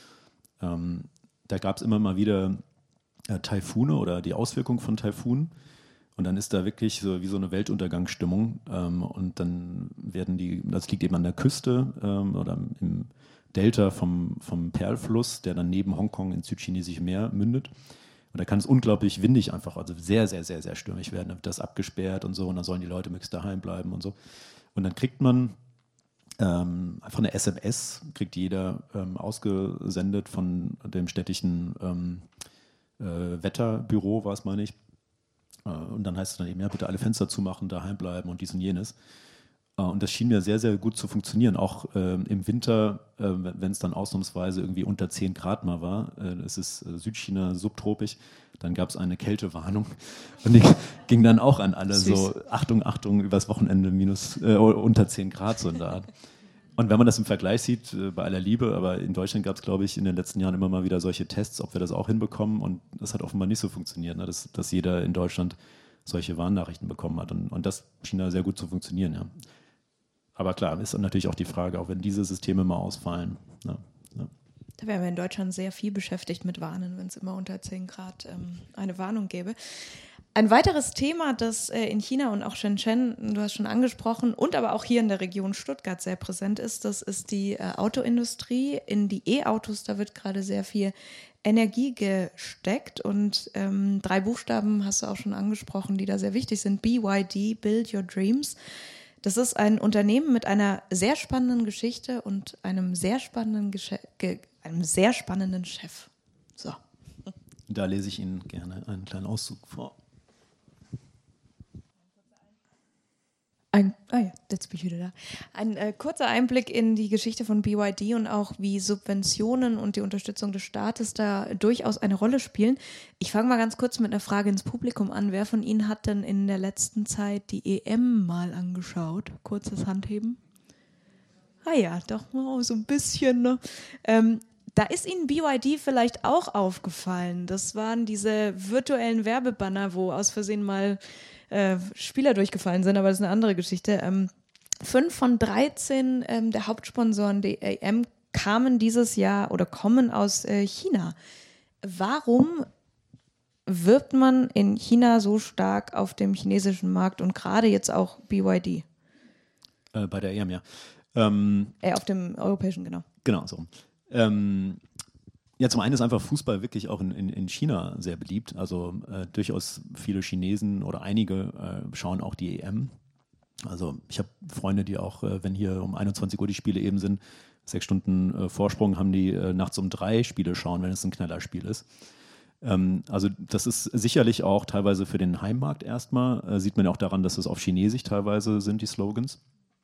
Da gab es immer mal wieder Taifune oder die Auswirkungen von Taifunen. Und dann ist da wirklich so wie so eine Weltuntergangsstimmung. Und dann das liegt eben an der Küste oder im Delta vom Pearl-Fluss, der dann neben Hongkong ins südchinesische Meer mündet. Und da kann es unglaublich windig einfach, also sehr, sehr, sehr, sehr stürmisch werden. Dann wird das abgesperrt und so und dann sollen die Leute möglichst daheim bleiben und so. Und dann kriegt man einfach eine SMS, kriegt jeder ausgesendet von dem städtischen Wetterbüro, war es, meine ich. Und dann heißt es dann eben, ja, bitte alle Fenster zumachen, daheim bleiben und dies und jenes. Und das schien mir sehr, sehr gut zu funktionieren. Auch im Winter, wenn es dann ausnahmsweise irgendwie unter 10 Grad mal war, es ist Südchina subtropisch, dann gab es eine Kältewarnung. Und die ging dann auch an alle so, Achtung, Achtung, übers Wochenende unter 10 Grad, so in der Art. Und wenn man das im Vergleich sieht, bei aller Liebe, aber in Deutschland gab es, glaube ich, in den letzten Jahren immer mal wieder solche Tests, ob wir das auch hinbekommen. Und das hat offenbar nicht so funktioniert, ne? dass jeder in Deutschland solche Warnnachrichten bekommen hat. Und das schien da sehr gut zu funktionieren, ja. Aber klar, ist natürlich auch die Frage, auch wenn diese Systeme mal ausfallen. Ja. Da wären wir in Deutschland sehr viel beschäftigt mit Warnen, wenn es immer unter 10 Grad eine Warnung gäbe. Ein weiteres Thema, das in China und auch Shenzhen, du hast schon angesprochen, und aber auch hier in der Region Stuttgart sehr präsent ist, das ist die Autoindustrie. In die E-Autos, da wird gerade sehr viel Energie gesteckt und 3 Buchstaben hast du auch schon angesprochen, die da sehr wichtig sind. BYD, Build Your Dreams. Das ist ein Unternehmen mit einer sehr spannenden Geschichte und einem sehr spannenden Chef. So. Da lese ich Ihnen gerne einen kleinen Auszug vor. Jetzt bin ich wieder da. Ein kurzer Einblick in die Geschichte von BYD und auch wie Subventionen und die Unterstützung des Staates da durchaus eine Rolle spielen. Ich fange mal ganz kurz mit einer Frage ins Publikum an. Wer von Ihnen hat denn in der letzten Zeit die EM mal angeschaut? Kurzes Handheben. Ja, doch mal so ein bisschen. Ne? Da ist Ihnen BYD vielleicht auch aufgefallen. Das waren diese virtuellen Werbebanner, wo aus Versehen mal Spieler durchgefallen sind, aber das ist eine andere Geschichte. 5 von 13 der Hauptsponsoren der EM kamen dieses Jahr oder kommen aus China. Warum wirbt man in China so stark auf dem chinesischen Markt und gerade jetzt auch BYD? Bei der EM, ja. Auf dem europäischen, genau. Genau, so. Ja, zum einen ist einfach Fußball wirklich auch in China sehr beliebt. Also durchaus viele Chinesen oder einige schauen auch die EM. Also ich habe Freunde, die auch, wenn hier um 21 Uhr die Spiele eben sind, 6 Stunden Vorsprung haben, die nachts um 3 Spiele schauen, wenn es ein Knallerspiel ist. Also das ist sicherlich auch teilweise für den Heimmarkt erstmal. Sieht man ja auch daran, dass es auf Chinesisch teilweise sind, die Slogans.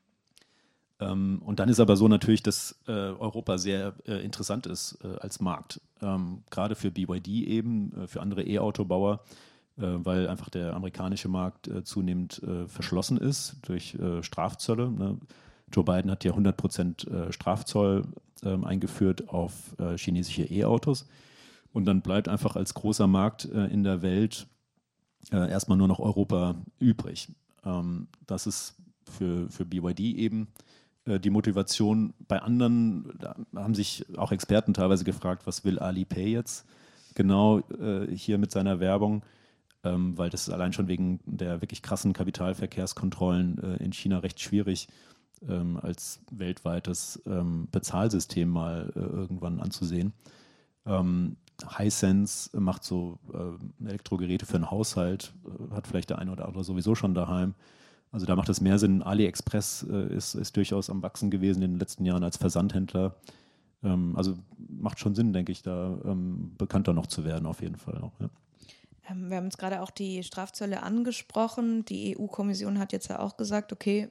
Und dann ist aber so natürlich, dass Europa sehr interessant ist als Markt, gerade für BYD eben, für andere E-Autobauer, weil einfach der amerikanische Markt zunehmend verschlossen ist durch Strafzölle. Ne? Joe Biden hat ja 100% Strafzoll eingeführt auf chinesische E-Autos und dann bleibt einfach als großer Markt in der Welt erstmal nur noch Europa übrig. Das ist für BYD eben die Motivation. Bei anderen, da haben sich auch Experten teilweise gefragt, was will Alipay jetzt genau hier mit seiner Werbung, weil das ist allein schon wegen der wirklich krassen Kapitalverkehrskontrollen in China recht schwierig, als weltweites Bezahlsystem mal irgendwann anzusehen. Hisense macht so Elektrogeräte für einen Haushalt, hat vielleicht der eine oder andere sowieso schon daheim. Also da macht es mehr Sinn. AliExpress ist durchaus am Wachsen gewesen in den letzten Jahren als Versandhändler. Also macht schon Sinn, denke ich, da bekannter noch zu werden, auf jeden Fall auch. Ja. Wir haben jetzt gerade auch die Strafzölle angesprochen. Die EU-Kommission hat jetzt ja auch gesagt, okay,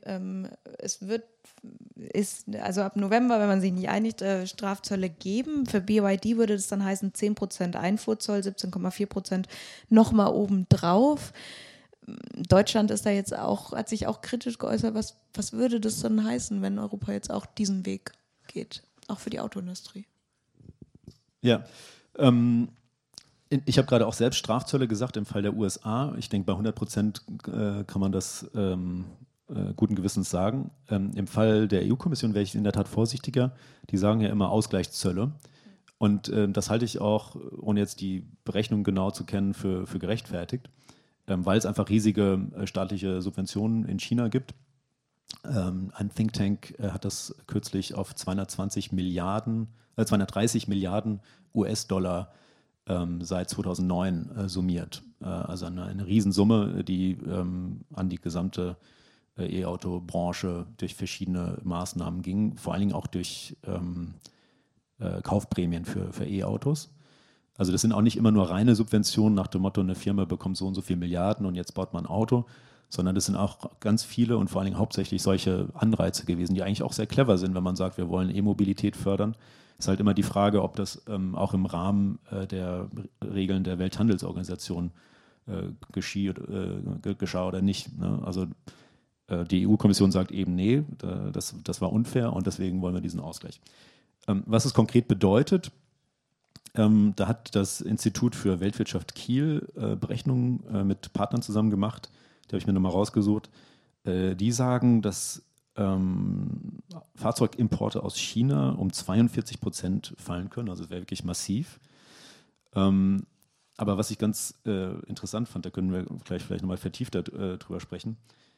also ab November, wenn man sich nicht einigt, Strafzölle geben. Für BYD würde das dann heißen 10% Einfuhrzoll, 17,4% nochmal obendrauf. Deutschland ist da jetzt auch, hat sich auch kritisch geäußert. Was würde das dann heißen, wenn Europa jetzt auch diesen Weg geht, auch für die Autoindustrie? Ja, ich habe gerade auch selbst Strafzölle gesagt im Fall der USA. Ich denke, bei 100% kann man das guten Gewissens sagen. Im Fall der EU-Kommission wäre ich in der Tat vorsichtiger. Die sagen ja immer Ausgleichszölle. Und das halte ich auch, ohne jetzt die Berechnung genau zu kennen, für gerechtfertigt, weil es einfach riesige staatliche Subventionen in China gibt. Ein Think Tank hat das kürzlich auf 230 Milliarden US-Dollar seit 2009 summiert. Also eine Riesensumme, die an die gesamte E-Auto-Branche durch verschiedene Maßnahmen ging, vor allen Dingen auch durch Kaufprämien für E-Autos. Also das sind auch nicht immer nur reine Subventionen nach dem Motto, eine Firma bekommt so und so viel Milliarden und jetzt baut man ein Auto, sondern das sind auch ganz viele und vor allen Dingen hauptsächlich solche Anreize gewesen, die eigentlich auch sehr clever sind, wenn man sagt, wir wollen E-Mobilität fördern. Ist halt immer die Frage, ob das auch im Rahmen der Regeln der Welthandelsorganisation geschah oder nicht. Ne? Also die EU-Kommission sagt eben, nee, das war unfair und deswegen wollen wir diesen Ausgleich. Was es konkret bedeutet, da hat das Institut für Weltwirtschaft Kiel Berechnungen mit Partnern zusammen gemacht, die habe ich mir nochmal rausgesucht. Die sagen, dass Fahrzeugimporte aus China um 42% fallen können, also das wäre wirklich massiv. Aber was ich ganz interessant fand, da können wir gleich vielleicht nochmal vertiefter drüber sprechen,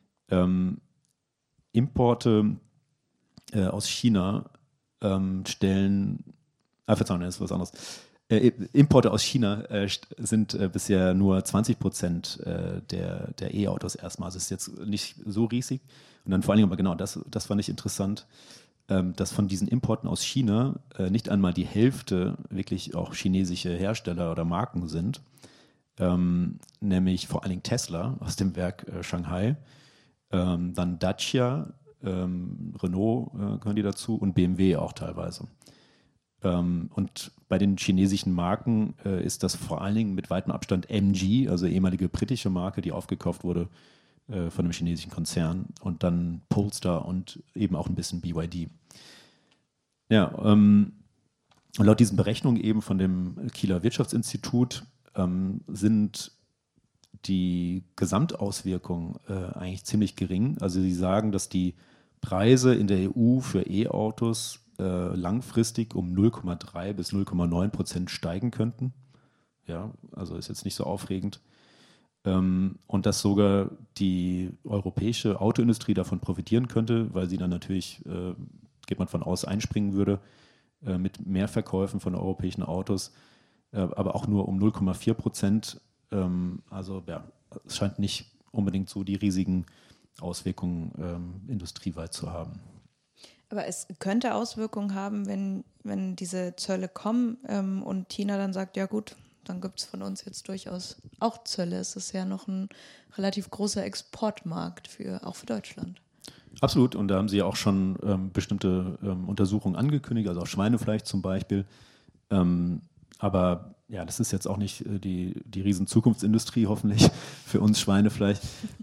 Importe aus China Verzeihung, das ist was anderes. Importe aus China sind bisher nur 20% der E-Autos erstmal. Also es ist jetzt nicht so riesig. Und dann vor allen Dingen, aber genau, das fand ich interessant, dass von diesen Importen aus China nicht einmal die Hälfte wirklich auch chinesische Hersteller oder Marken sind. Nämlich vor allen Dingen Tesla aus dem Werk Shanghai, dann Dacia, Renault gehören die dazu und BMW auch teilweise. Und bei den chinesischen Marken ist das vor allen Dingen mit weitem Abstand MG, also ehemalige britische Marke, die aufgekauft wurde von einem chinesischen Konzern, und dann Polestar und eben auch ein bisschen BYD. Ja, und laut diesen Berechnungen eben von dem Kieler Wirtschaftsinstitut sind die Gesamtauswirkungen eigentlich ziemlich gering. Also sie sagen, dass die Preise in der EU für E-Autos langfristig um 0,3 bis 0,9% steigen könnten. Ja, also ist jetzt nicht so aufregend. Und dass sogar die europäische Autoindustrie davon profitieren könnte, weil sie dann natürlich, geht man von aus, einspringen würde mit mehr Verkäufen von europäischen Autos, aber auch nur um 0,4%. Also ja, es scheint nicht unbedingt so die riesigen Auswirkungen industrieweit zu haben. Aber es könnte Auswirkungen haben, wenn diese Zölle kommen und China dann sagt, ja gut, dann gibt es von uns jetzt durchaus auch Zölle. Es ist ja noch ein relativ großer Exportmarkt auch für Deutschland. Absolut, und da haben Sie ja auch schon bestimmte Untersuchungen angekündigt, also auch Schweinefleisch zum Beispiel. Aber ja, das ist jetzt auch nicht die riesen Zukunftsindustrie, hoffentlich, für uns Schweinefleisch.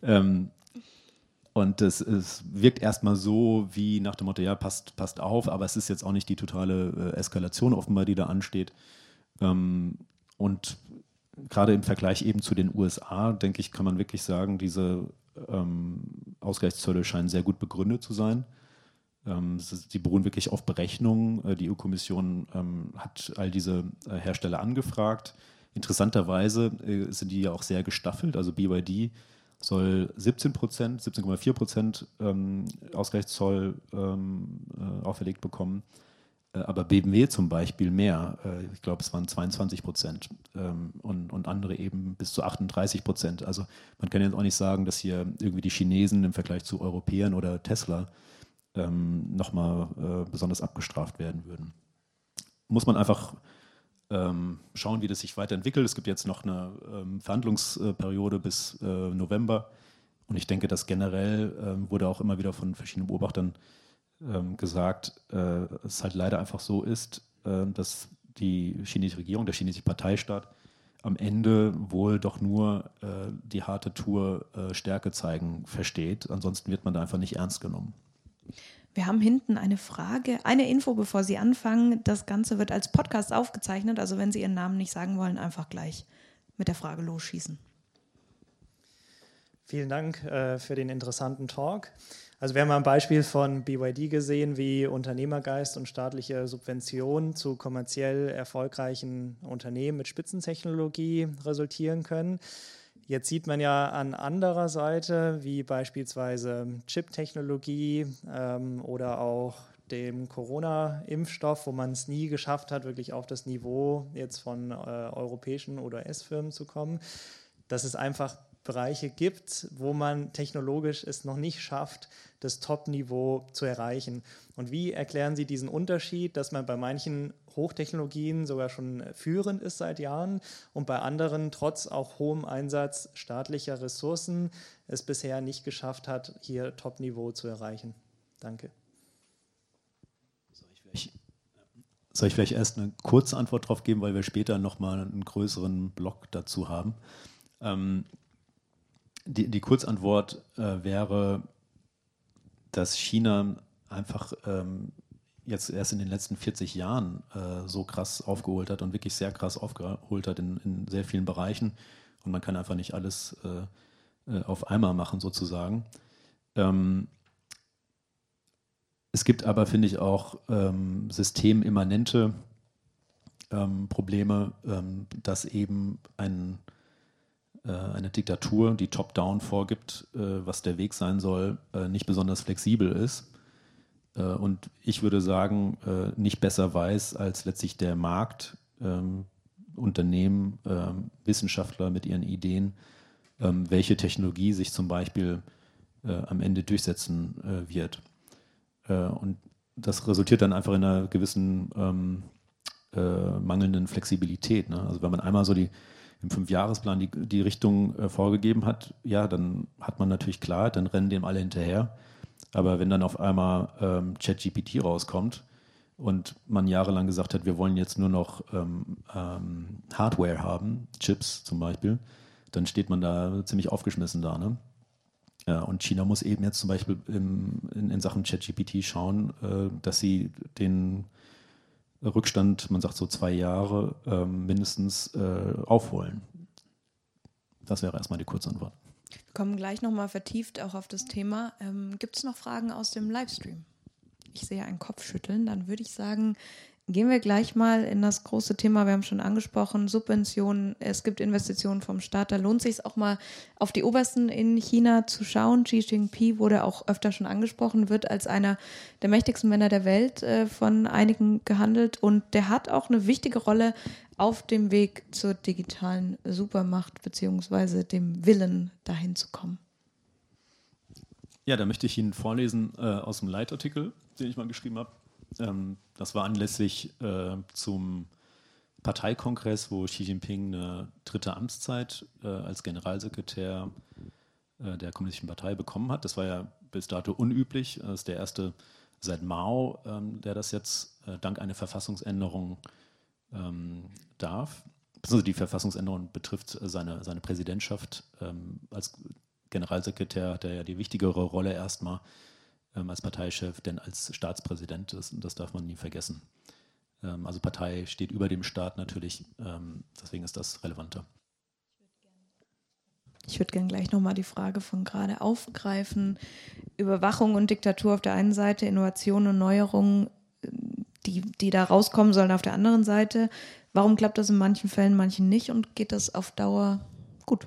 Und es wirkt erstmal so wie nach dem Motto, ja, passt auf, aber es ist jetzt auch nicht die totale Eskalation offenbar, die da ansteht. Und gerade im Vergleich eben zu den USA, denke ich, kann man wirklich sagen, diese Ausgleichszölle scheinen sehr gut begründet zu sein. Die beruhen wirklich auf Berechnungen. Die EU-Kommission hat all diese Hersteller angefragt. Interessanterweise sind die ja auch sehr gestaffelt. Also BYD soll 17,4% Ausgleichszoll auferlegt bekommen. Aber BMW zum Beispiel mehr. Ich glaube, es waren 22% und andere eben bis zu 38%. Also man kann jetzt auch nicht sagen, dass hier irgendwie die Chinesen im Vergleich zu Europäern oder Tesla nochmal besonders abgestraft werden würden. Muss man einfach schauen, wie das sich weiterentwickelt. Es gibt jetzt noch eine Verhandlungsperiode bis November. Und ich denke, dass generell wurde auch immer wieder von verschiedenen Beobachtern gesagt, es halt leider einfach so ist, dass die chinesische Regierung, der chinesische Parteistaat, am Ende wohl doch nur die harte Tour Stärke zeigen versteht. Ansonsten wird man da einfach nicht ernst genommen. Wir haben hinten eine Frage, eine Info, bevor Sie anfangen. Das Ganze wird als Podcast aufgezeichnet, also wenn Sie Ihren Namen nicht sagen wollen, einfach gleich mit der Frage losschießen. Vielen Dank für den interessanten Talk. Also wir haben ein Beispiel von BYD gesehen, wie Unternehmergeist und staatliche Subventionen zu kommerziell erfolgreichen Unternehmen mit Spitzentechnologie resultieren können. Jetzt sieht man ja an anderer Seite, wie beispielsweise Chip-Technologie oder auch dem Corona-Impfstoff, wo man es nie geschafft hat, wirklich auf das Niveau jetzt von europäischen oder US-Firmen zu kommen, dass es einfach Bereiche gibt, wo man technologisch es noch nicht schafft, das Top-Niveau zu erreichen. Und wie erklären Sie diesen Unterschied, dass man bei manchen Hochtechnologien sogar schon führend ist seit Jahren und bei anderen trotz auch hohem Einsatz staatlicher Ressourcen es bisher nicht geschafft hat, hier Top-Niveau zu erreichen? Danke. Soll ich vielleicht erst eine kurze Antwort drauf geben, weil wir später nochmal einen größeren Block dazu haben? Die Kurzantwort wäre, dass China einfach jetzt erst in den letzten 40 Jahren so krass aufgeholt hat und wirklich sehr krass aufgeholt hat in sehr vielen Bereichen. Und man kann einfach nicht alles auf einmal machen sozusagen. Es gibt aber, finde ich, auch systemimmanente Probleme, dass eben eine Diktatur, die top-down vorgibt, was der Weg sein soll, nicht besonders flexibel ist. Und ich würde sagen, nicht besser weiß als letztlich der Markt, Unternehmen, Wissenschaftler mit ihren Ideen, welche Technologie sich zum Beispiel am Ende durchsetzen wird. Und das resultiert dann einfach in einer gewissen mangelnden Flexibilität. Ne? Also wenn man einmal so im 5-Jahresplan die Richtung vorgegeben hat, ja, dann hat man natürlich Klarheit, dann rennen dem alle hinterher. Aber wenn dann auf einmal ChatGPT rauskommt und man jahrelang gesagt hat, wir wollen jetzt nur noch Hardware haben, Chips zum Beispiel, dann steht man da ziemlich aufgeschmissen da. Ne? Ja, und China muss eben jetzt zum Beispiel in Sachen ChatGPT schauen, dass sie den Rückstand, man sagt so 2 Jahre mindestens, aufholen. Das wäre erstmal die Kurzantwort. Wir kommen gleich nochmal vertieft auch auf das Thema. Gibt es noch Fragen aus dem Livestream? Ich sehe ein Kopfschütteln. Dann würde ich sagen, gehen wir gleich mal in das große Thema. Wir haben schon angesprochen, Subventionen. Es gibt Investitionen vom Staat. Da lohnt es sich auch mal auf die Obersten in China zu schauen. Xi Jinping wurde auch öfter schon angesprochen, wird als einer der mächtigsten Männer der Welt von einigen gehandelt. Und der hat auch eine wichtige Rolle auf dem Weg zur digitalen Supermacht beziehungsweise dem Willen, dahin zu kommen. Ja, da möchte ich Ihnen vorlesen aus dem Leitartikel, den ich mal geschrieben habe. Das war anlässlich zum Parteikongress, wo Xi Jinping eine 3. Amtszeit als Generalsekretär der Kommunistischen Partei bekommen hat. Das war ja bis dato unüblich. Das ist der erste seit Mao, der das jetzt dank einer Verfassungsänderung darf. Also die Verfassungsänderung betrifft seine Präsidentschaft. Als Generalsekretär hat er ja die wichtigere Rolle erstmal als Parteichef, denn als Staatspräsident, das darf man nie vergessen. Also Partei steht über dem Staat natürlich, deswegen ist das relevanter. Ich würde gerne gleich nochmal die Frage von gerade aufgreifen. Überwachung und Diktatur auf der einen Seite, Innovation und Neuerungen, die da rauskommen sollen auf der anderen Seite. Warum klappt das in manchen Fällen, manchen nicht und geht das auf Dauer gut?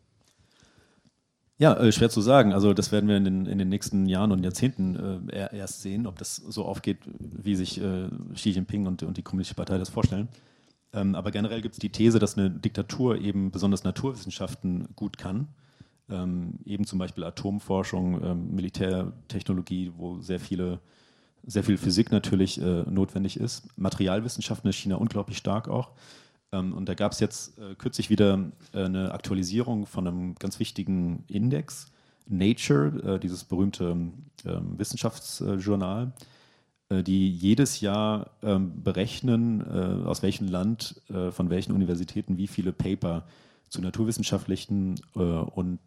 Ja, schwer zu sagen. Also das werden wir in den nächsten Jahren und Jahrzehnten erst sehen, ob das so aufgeht, wie sich Xi Jinping und die Kommunistische Partei das vorstellen. Aber generell gibt es die These, dass eine Diktatur eben besonders Naturwissenschaften gut kann. Eben zum Beispiel Atomforschung, Militärtechnologie, wo sehr viel Physik natürlich notwendig ist. Materialwissenschaften ist China unglaublich stark auch. Und da gab es jetzt kürzlich wieder eine Aktualisierung von einem ganz wichtigen Index, Nature, dieses berühmte Wissenschaftsjournal. die jedes Jahr berechnen, aus welchem Land, von welchen Universitäten wie viele Paper zu naturwissenschaftlichen und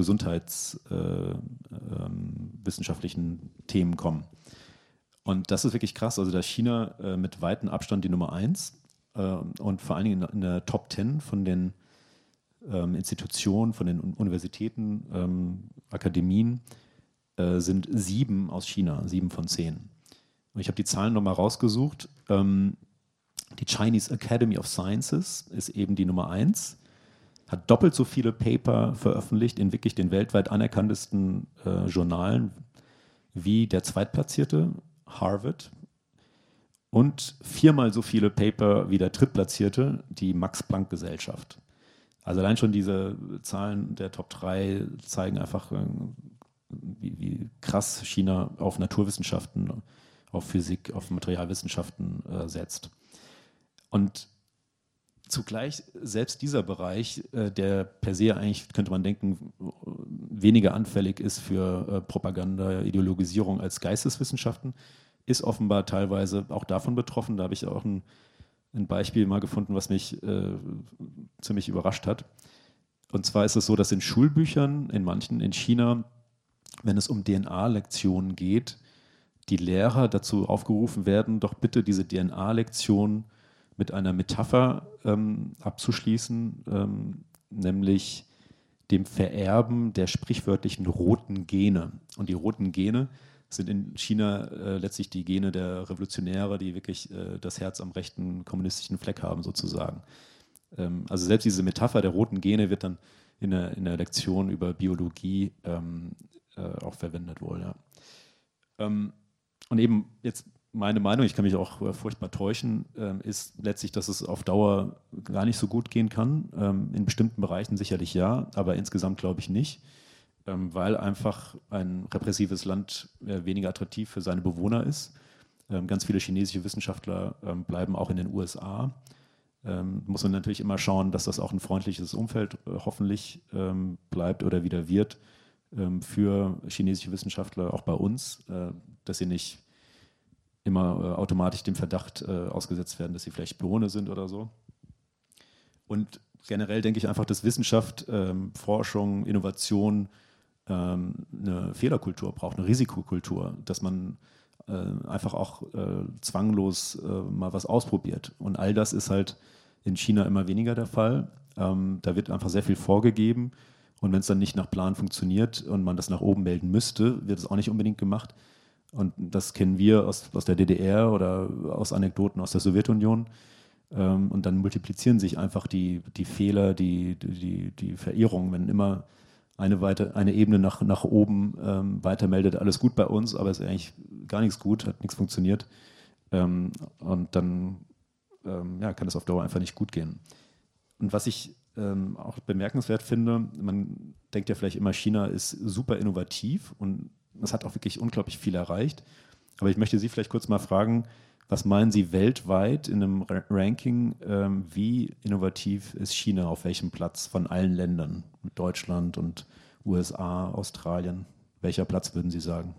gesundheitswissenschaftlichen Themen kommen. Und das ist wirklich krass. Also da ist China mit weitem Abstand die Nummer 1 und vor allen Dingen in der Top 10 von den Institutionen, von den Universitäten, Akademien sind 7 aus China, 7 von 10. Und ich habe die Zahlen nochmal rausgesucht. Die Chinese Academy of Sciences ist eben die Nummer 1, hat doppelt so viele Paper veröffentlicht in wirklich den weltweit anerkanntesten Journalen wie der Zweitplatzierte, Harvard, und 4-mal so viele Paper wie der Drittplatzierte, die Max-Planck-Gesellschaft. Also allein schon diese Zahlen der Top 3 zeigen einfach, wie krass China auf Naturwissenschaften, auf Physik, auf Materialwissenschaften setzt. Und zugleich selbst dieser Bereich, der per se eigentlich, könnte man denken, weniger anfällig ist für Propaganda, Ideologisierung als Geisteswissenschaften, ist offenbar teilweise auch davon betroffen. Da habe ich auch ein Beispiel mal gefunden, was mich ziemlich überrascht hat. Und zwar ist es so, dass in Schulbüchern, in manchen in China, wenn es um DNA-Lektionen geht, die Lehrer dazu aufgerufen werden, doch bitte diese DNA-Lektion mit einer Metapher abzuschließen, nämlich dem Vererben der sprichwörtlichen roten Gene. Und die roten Gene sind in China letztlich die Gene der Revolutionäre, die wirklich das Herz am rechten kommunistischen Fleck haben, sozusagen. Also selbst diese Metapher der roten Gene wird dann in der Lektion über Biologie auch verwendet wohl. Ja. Und eben jetzt meine Meinung, ich kann mich auch furchtbar täuschen, ist letztlich, dass es auf Dauer gar nicht so gut gehen kann. In bestimmten Bereichen sicherlich ja, aber insgesamt glaube ich nicht, weil einfach ein repressives Land weniger attraktiv für seine Bewohner ist. Ganz viele chinesische Wissenschaftler bleiben auch in den USA. Muss man natürlich immer schauen, dass das auch ein freundliches Umfeld hoffentlich bleibt oder wieder wird für chinesische Wissenschaftler, auch bei uns, dass sie nicht immer automatisch dem Verdacht ausgesetzt werden, dass sie vielleicht Spione sind oder so. Und generell denke ich einfach, dass Wissenschaft, Forschung, Innovation eine Fehlerkultur braucht, eine Risikokultur, dass man einfach auch zwanglos mal was ausprobiert. Und all das ist halt in China immer weniger der Fall. Da wird einfach sehr viel vorgegeben. Und wenn es dann nicht nach Plan funktioniert und man das nach oben melden müsste, wird es auch nicht unbedingt gemacht. Und das kennen wir aus der DDR oder aus Anekdoten aus der Sowjetunion. Und dann multiplizieren sich einfach die Fehler, die Verirrungen, wenn immer eine Ebene nach oben weitermeldet, alles gut bei uns, aber es ist eigentlich gar nichts gut, hat nichts funktioniert. Und dann kann es auf Dauer einfach nicht gut gehen. Und was ich auch bemerkenswert finde, man denkt ja vielleicht immer, China ist super innovativ und das hat auch wirklich unglaublich viel erreicht. Aber ich möchte Sie vielleicht kurz mal fragen, was meinen Sie weltweit in einem Ranking, wie innovativ ist China auf welchem Platz von allen Ländern? Mit Deutschland und USA, Australien. Welcher Platz würden Sie sagen?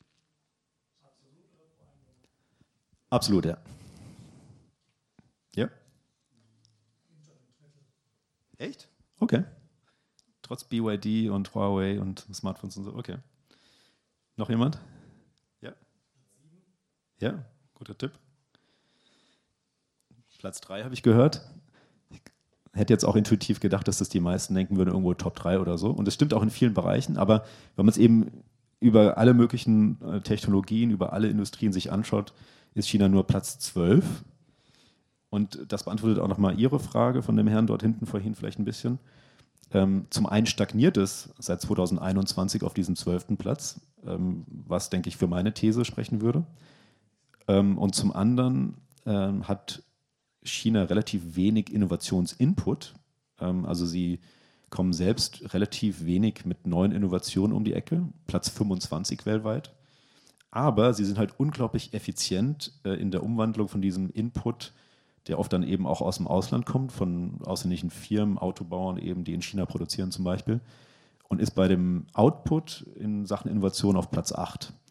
Absolut, ja. Ja? Echt? Okay. Trotz BYD und Huawei und Smartphones und so, okay. Noch jemand? Ja? Ja, guter Tipp. Platz 3 habe ich gehört. Ich hätte jetzt auch intuitiv gedacht, dass das die meisten denken würden, irgendwo Top 3 oder so. Und das stimmt auch in vielen Bereichen, aber wenn man es eben über alle möglichen Technologien, über alle Industrien sich anschaut, ist China nur Platz 12. Und das beantwortet auch nochmal Ihre Frage von dem Herrn dort hinten vorhin vielleicht ein bisschen. Zum einen stagniert es seit 2021 auf diesem 12. Platz, was, denke ich, für meine These sprechen würde. Und zum anderen hat China relativ wenig Innovationsinput. Also sie kommen selbst relativ wenig mit neuen Innovationen um die Ecke, Platz 25 weltweit. Aber sie sind halt unglaublich effizient in der Umwandlung von diesem Input, der oft dann eben auch aus dem Ausland kommt, von ausländischen Firmen, Autobauern eben, die in China produzieren zum Beispiel, und ist bei dem Output in Sachen Innovation auf Platz 8.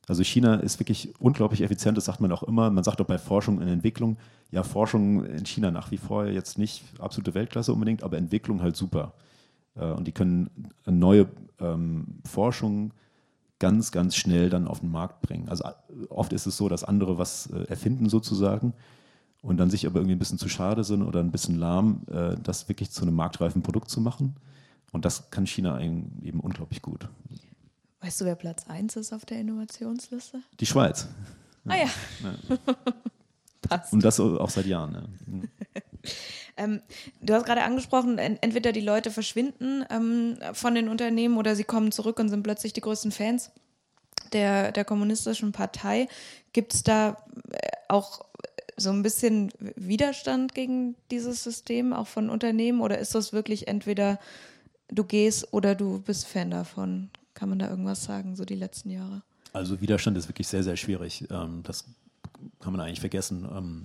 Also China ist wirklich unglaublich effizient, das sagt man auch immer. Man sagt auch bei Forschung und Entwicklung, ja, Forschung in China nach wie vor jetzt nicht absolute Weltklasse unbedingt, aber Entwicklung halt super. Und die können neue Forschung ganz, ganz schnell dann auf den Markt bringen. Also oft ist es so, dass andere was erfinden sozusagen und dann sich aber irgendwie ein bisschen zu schade sind oder ein bisschen lahm, das wirklich zu einem marktreifen Produkt zu machen. Und das kann China eben unglaublich gut. Weißt du, wer Platz 1 ist auf der Innovationsliste? Die Schweiz. Ah ja. Passt. Und das auch seit Jahren. Ja. Du hast gerade angesprochen, entweder die Leute verschwinden von den Unternehmen oder sie kommen zurück und sind plötzlich die größten Fans der kommunistischen Partei. Gibt es da auch so ein bisschen Widerstand gegen dieses System, auch von Unternehmen? Oder ist das wirklich entweder du gehst oder du bist Fan davon? Kann man da irgendwas sagen, so die letzten Jahre? Also Widerstand ist wirklich sehr, sehr schwierig. Das kann man eigentlich vergessen.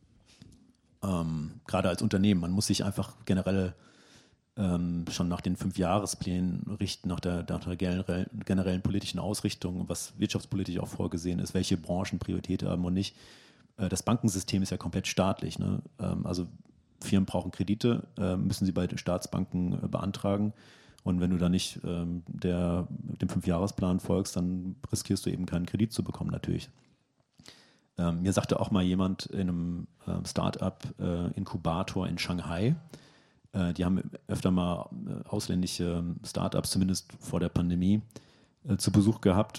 Gerade als Unternehmen, man muss sich einfach generell schon nach den 5-Jahresplänen richten, nach der generellen politischen Ausrichtung, was wirtschaftspolitisch auch vorgesehen ist, welche Branchen Priorität haben und nicht. Das Bankensystem ist ja komplett staatlich. Ne? Also Firmen brauchen Kredite, müssen sie bei den Staatsbanken beantragen. Und wenn du da nicht dem 5-Jahresplan folgst, dann riskierst du eben keinen Kredit zu bekommen natürlich. Mir sagte auch mal jemand in einem Start-up-Inkubator in Shanghai, die haben öfter mal ausländische Start-ups, zumindest vor der Pandemie, zu Besuch gehabt.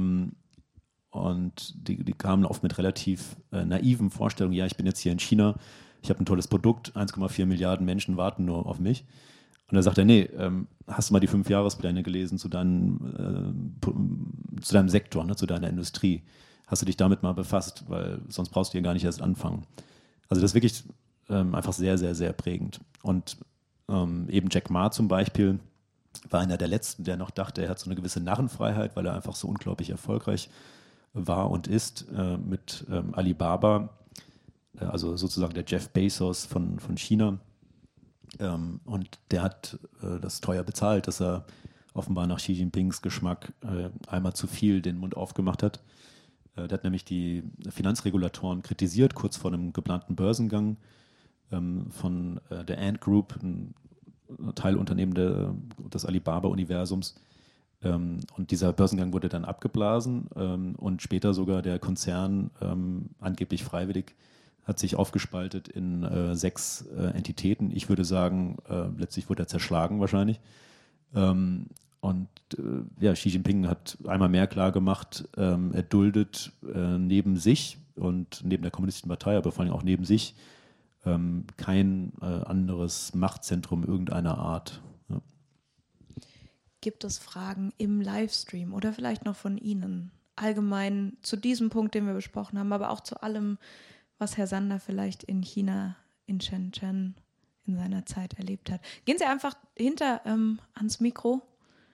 Und die kamen oft mit relativ naiven Vorstellungen, ja, ich bin jetzt hier in China, ich habe ein tolles Produkt, 1,4 Milliarden Menschen warten nur auf mich. Und da sagt er, nee, hast du mal die 5-Jahrespläne gelesen zu deinem Sektor, ne, zu deiner Industrie? Hast du dich damit mal befasst? Weil sonst brauchst du hier gar nicht erst anfangen. Also das ist wirklich einfach sehr, sehr, sehr prägend. Und eben Jack Ma zum Beispiel war einer der Letzten, der noch dachte, er hat so eine gewisse Narrenfreiheit, weil er einfach so unglaublich erfolgreich war und ist mit Alibaba, also sozusagen der Jeff Bezos von China. Und der hat das teuer bezahlt, dass er offenbar nach Xi Jinpings Geschmack einmal zu viel den Mund aufgemacht hat. Der hat nämlich die Finanzregulatoren kritisiert, kurz vor einem geplanten Börsengang von der Ant Group, ein Teilunternehmen des Alibaba-Universums. Und dieser Börsengang wurde dann abgeblasen und später sogar der Konzern angeblich freiwillig hat sich aufgespaltet in 6 Entitäten. Ich würde sagen, letztlich wurde er zerschlagen wahrscheinlich. Xi Jinping hat einmal mehr klargemacht, er duldet neben sich und neben der Kommunistischen Partei, aber vor allem auch neben sich, kein anderes Machtzentrum irgendeiner Art. Ja. Gibt es Fragen im Livestream oder vielleicht noch von Ihnen? Allgemein zu diesem Punkt, den wir besprochen haben, aber auch zu allem, was Herr Sander vielleicht in China, in Shenzhen in seiner Zeit erlebt hat. Gehen Sie einfach hinter ans Mikro.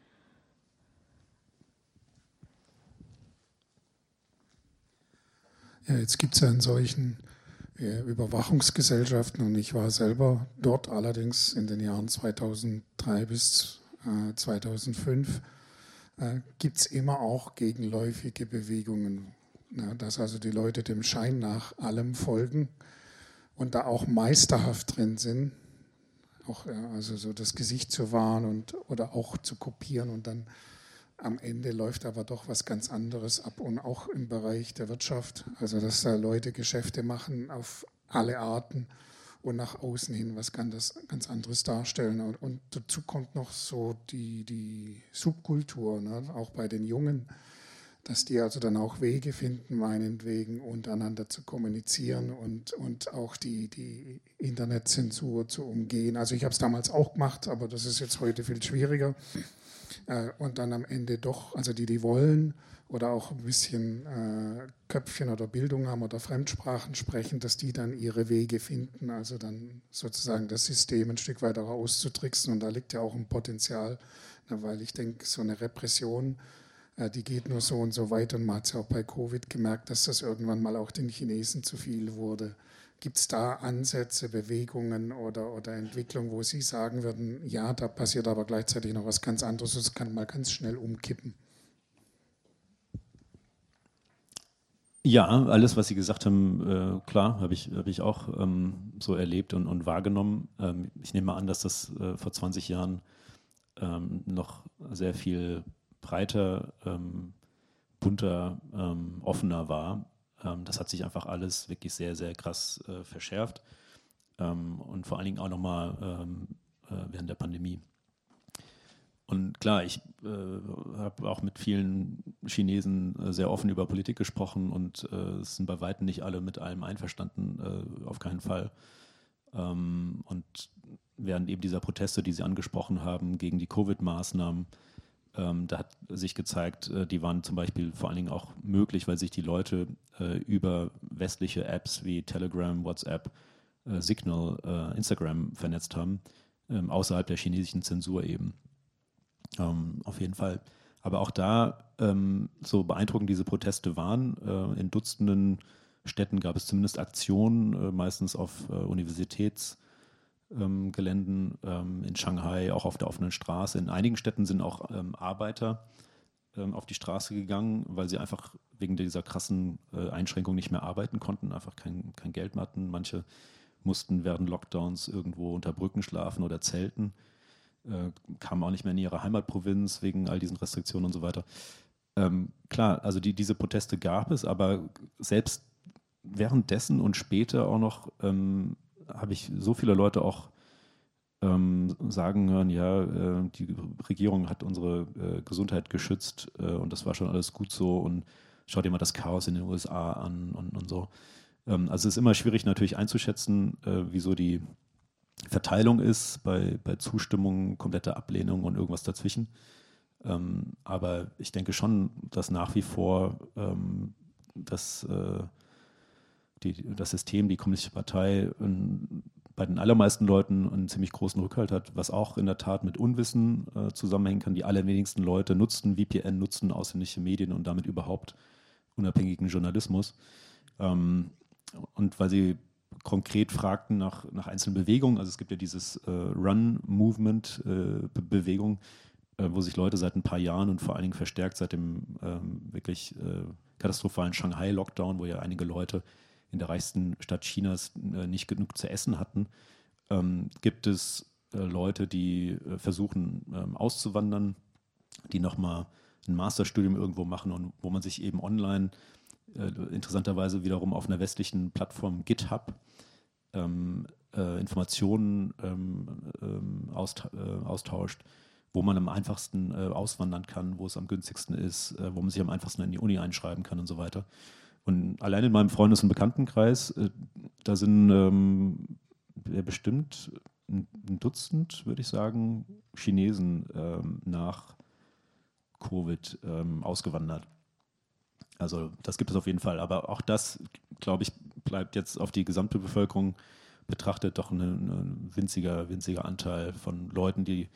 Ja, jetzt gibt es ja in solchen Überwachungsgesellschaften und ich war selber dort, allerdings in den Jahren 2003 bis 2005, gibt es immer auch gegenläufige Bewegungen. Ja, dass also die Leute dem Schein nach allem folgen und da auch meisterhaft drin sind, auch also so das Gesicht zu wahren oder auch zu kopieren und dann am Ende läuft aber doch was ganz anderes ab und auch im Bereich der Wirtschaft, also dass da Leute Geschäfte machen auf alle Arten und nach außen hin was ganz anderes darstellen und dazu kommt noch so die Subkultur, ne? Auch bei den Jungen, dass die also dann auch Wege finden, meinetwegen untereinander zu kommunizieren und auch die Internetzensur zu umgehen. Also ich habe es damals auch gemacht, aber das ist jetzt heute viel schwieriger. Und dann am Ende doch, also die wollen oder auch ein bisschen Köpfchen oder Bildung haben oder Fremdsprachen sprechen, dass die dann ihre Wege finden, also dann sozusagen das System ein Stück weiter auszutricksen. Und da liegt ja auch ein Potenzial, weil ich denke, so eine Repression, die geht nur so und so weit und man hat es ja auch bei Covid gemerkt, dass das irgendwann mal auch den Chinesen zu viel wurde. Gibt es da Ansätze, Bewegungen oder Entwicklungen, wo Sie sagen würden, ja, da passiert aber gleichzeitig noch was ganz anderes, das kann mal ganz schnell umkippen? Ja, alles, was Sie gesagt haben, klar, habe ich auch so erlebt und wahrgenommen. Ich nehme an, dass das vor 20 Jahren noch sehr viel breiter, bunter, offener war. Das hat sich einfach alles wirklich sehr, sehr krass verschärft und vor allen Dingen auch nochmal während der Pandemie. Und klar, ich habe auch mit vielen Chinesen sehr offen über Politik gesprochen und es sind bei weitem nicht alle mit allem einverstanden, auf keinen Fall. Und während eben dieser Proteste, die Sie angesprochen haben, gegen die Covid-Maßnahmen, da hat sich gezeigt, die waren zum Beispiel vor allen Dingen auch möglich, weil sich die Leute über westliche Apps wie Telegram, WhatsApp, Signal, Instagram vernetzt haben, außerhalb der chinesischen Zensur eben. Auf jeden Fall. Aber auch da, so beeindruckend diese Proteste waren, in Dutzenden Städten gab es zumindest Aktionen, meistens auf Universitätsgeländen, in Shanghai, auch auf der offenen Straße. In einigen Städten sind auch Arbeiter auf die Straße gegangen, weil sie einfach wegen dieser krassen Einschränkung nicht mehr arbeiten konnten, einfach kein Geld mehr hatten. Manche mussten während Lockdowns irgendwo unter Brücken schlafen oder zelten. Kamen auch nicht mehr in ihre Heimatprovinz wegen all diesen Restriktionen und so weiter. Klar, also diese Proteste gab es, aber selbst währenddessen und später auch noch habe ich so viele Leute auch sagen hören, ja, die Regierung hat unsere Gesundheit geschützt und das war schon alles gut so und schaut dir mal das Chaos in den USA an und so. Also es ist immer schwierig natürlich einzuschätzen, wieso die Verteilung ist bei Zustimmung, kompletter Ablehnung und irgendwas dazwischen. Aber ich denke schon, dass nach wie vor das System, die Kommunistische Partei bei den allermeisten Leuten einen ziemlich großen Rückhalt hat, was auch in der Tat mit Unwissen zusammenhängen kann. Die allerwenigsten Leute nutzen VPN, nutzen ausländische Medien und damit überhaupt unabhängigen Journalismus. Und weil Sie konkret fragten nach einzelnen Bewegungen. Also es gibt ja dieses Run-Movement-Bewegung, wo sich Leute seit ein paar Jahren und vor allen Dingen verstärkt seit dem wirklich katastrophalen Shanghai-Lockdown, wo ja einige Leute in der reichsten Stadt Chinas nicht genug zu essen hatten, gibt es Leute, die versuchen auszuwandern, die nochmal ein Masterstudium irgendwo machen und wo man sich eben online interessanterweise wiederum auf einer westlichen Plattform GitHub Informationen austauscht, wo man am einfachsten auswandern kann, wo es am günstigsten ist, wo man sich am einfachsten in die Uni einschreiben kann und so weiter. Und allein in meinem Freundes- und Bekanntenkreis, da sind bestimmt ein Dutzend, würde ich sagen, Chinesen nach Covid ausgewandert. Also das gibt es auf jeden Fall. Aber auch das, glaube ich, bleibt jetzt auf die gesamte Bevölkerung betrachtet doch ein winziger Anteil von Leuten, die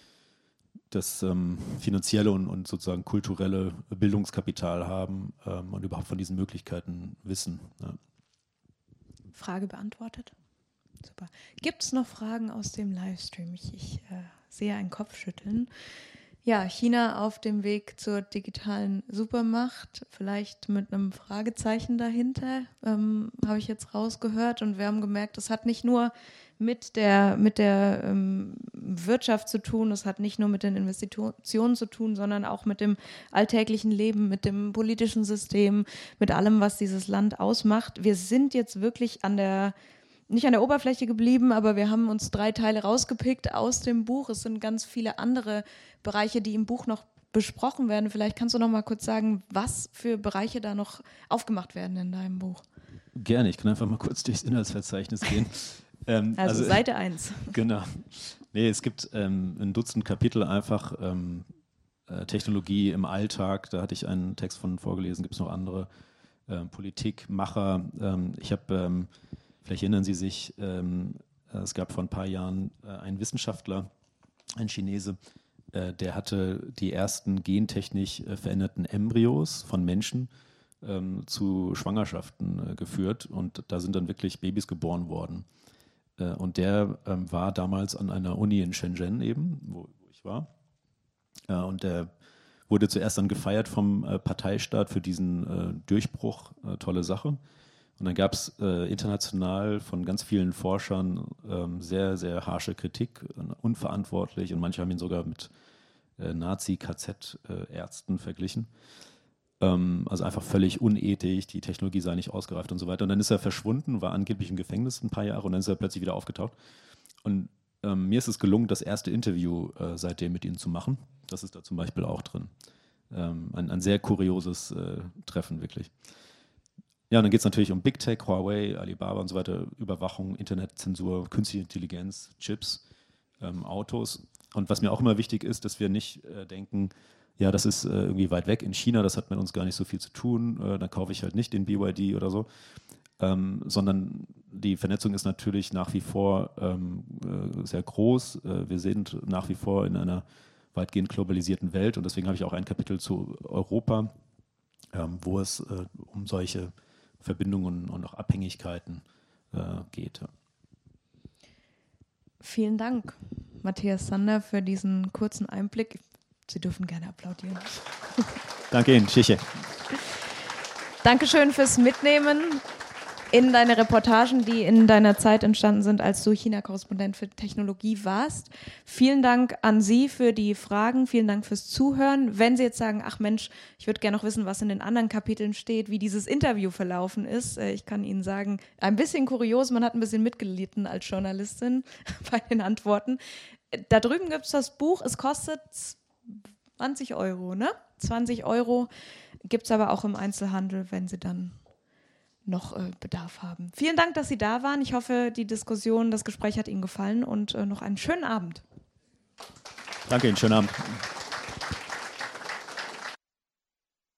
das finanzielle und sozusagen kulturelle Bildungskapital haben und überhaupt von diesen Möglichkeiten wissen. Ja. Frage beantwortet. Super. Gibt es noch Fragen aus dem Livestream? Ich sehe ein Kopfschütteln. Ja, China auf dem Weg zur digitalen Supermacht, vielleicht mit einem Fragezeichen dahinter, habe ich jetzt rausgehört. Und wir haben gemerkt, es hat nicht nur mit der Wirtschaft zu tun, es hat nicht nur mit den Investitionen zu tun, sondern auch mit dem alltäglichen Leben, mit dem politischen System, mit allem, was dieses Land ausmacht. Wir sind jetzt wirklich nicht an der Oberfläche geblieben, aber wir haben uns 3 Teile rausgepickt aus dem Buch. Es sind ganz viele andere Bereiche, die im Buch noch besprochen werden. Vielleicht kannst du noch mal kurz sagen, was für Bereiche da noch aufgemacht werden in deinem Buch. Gerne, ich kann einfach mal kurz durchs Inhaltsverzeichnis gehen. Also Seite 1. Genau. Nee, es gibt ein Dutzend Kapitel einfach Technologie im Alltag. Da hatte ich einen Text von vorgelesen, gibt es noch andere. Politik, Macher. Ich habe... Vielleicht erinnern Sie sich, es gab vor ein paar Jahren einen Wissenschaftler, ein Chinese, der hatte die ersten gentechnisch veränderten Embryos von Menschen zu Schwangerschaften geführt und da sind dann wirklich Babys geboren worden. Und der war damals an einer Uni in Shenzhen eben, wo ich war. Und der wurde zuerst dann gefeiert vom Parteistaat für diesen Durchbruch, tolle Sache. Und dann gab es international von ganz vielen Forschern sehr, sehr harsche Kritik, unverantwortlich, und manche haben ihn sogar mit Nazi-KZ-Ärzten verglichen. Also einfach völlig unethisch, die Technologie sei nicht ausgereift und so weiter. Und dann ist er verschwunden, war angeblich im Gefängnis ein paar Jahre, und dann ist er plötzlich wieder aufgetaucht. Und mir ist es gelungen, das erste Interview seitdem mit ihm zu machen. Das ist da zum Beispiel auch drin. Ein sehr kurioses Treffen, wirklich. Ja, und dann geht es natürlich um Big Tech, Huawei, Alibaba und so weiter, Überwachung, Internetzensur, künstliche Intelligenz, Chips, Autos. Und was mir auch immer wichtig ist, dass wir nicht denken, ja, das ist irgendwie weit weg in China, das hat mit uns gar nicht so viel zu tun, dann kaufe ich halt nicht den BYD oder so, sondern die Vernetzung ist natürlich nach wie vor sehr groß. Wir sind nach wie vor in einer weitgehend globalisierten Welt, und deswegen habe ich auch ein Kapitel zu Europa, wo es um solche Verbindungen und auch Abhängigkeiten geht. Vielen Dank, Matthias Sander, für diesen kurzen Einblick. Sie dürfen gerne applaudieren. Danke Ihnen, Tschüche. Dankeschön fürs Mitnehmen in deine Reportagen, die in deiner Zeit entstanden sind, als du China-Korrespondent für Technologie warst. Vielen Dank an Sie für die Fragen, vielen Dank fürs Zuhören. Wenn Sie jetzt sagen, ach Mensch, ich würde gerne noch wissen, was in den anderen Kapiteln steht, wie dieses Interview verlaufen ist. Ich kann Ihnen sagen, ein bisschen kurios, man hat ein bisschen mitgelitten als Journalistin bei den Antworten. Da drüben gibt es das Buch, es kostet 20 €, ne? 20 €, gibt es aber auch im Einzelhandel, wenn Sie dann noch Bedarf haben. Vielen Dank, dass Sie da waren. Ich hoffe, die Diskussion, das Gespräch hat Ihnen gefallen, und noch einen schönen Abend. Danke Ihnen, schönen Abend.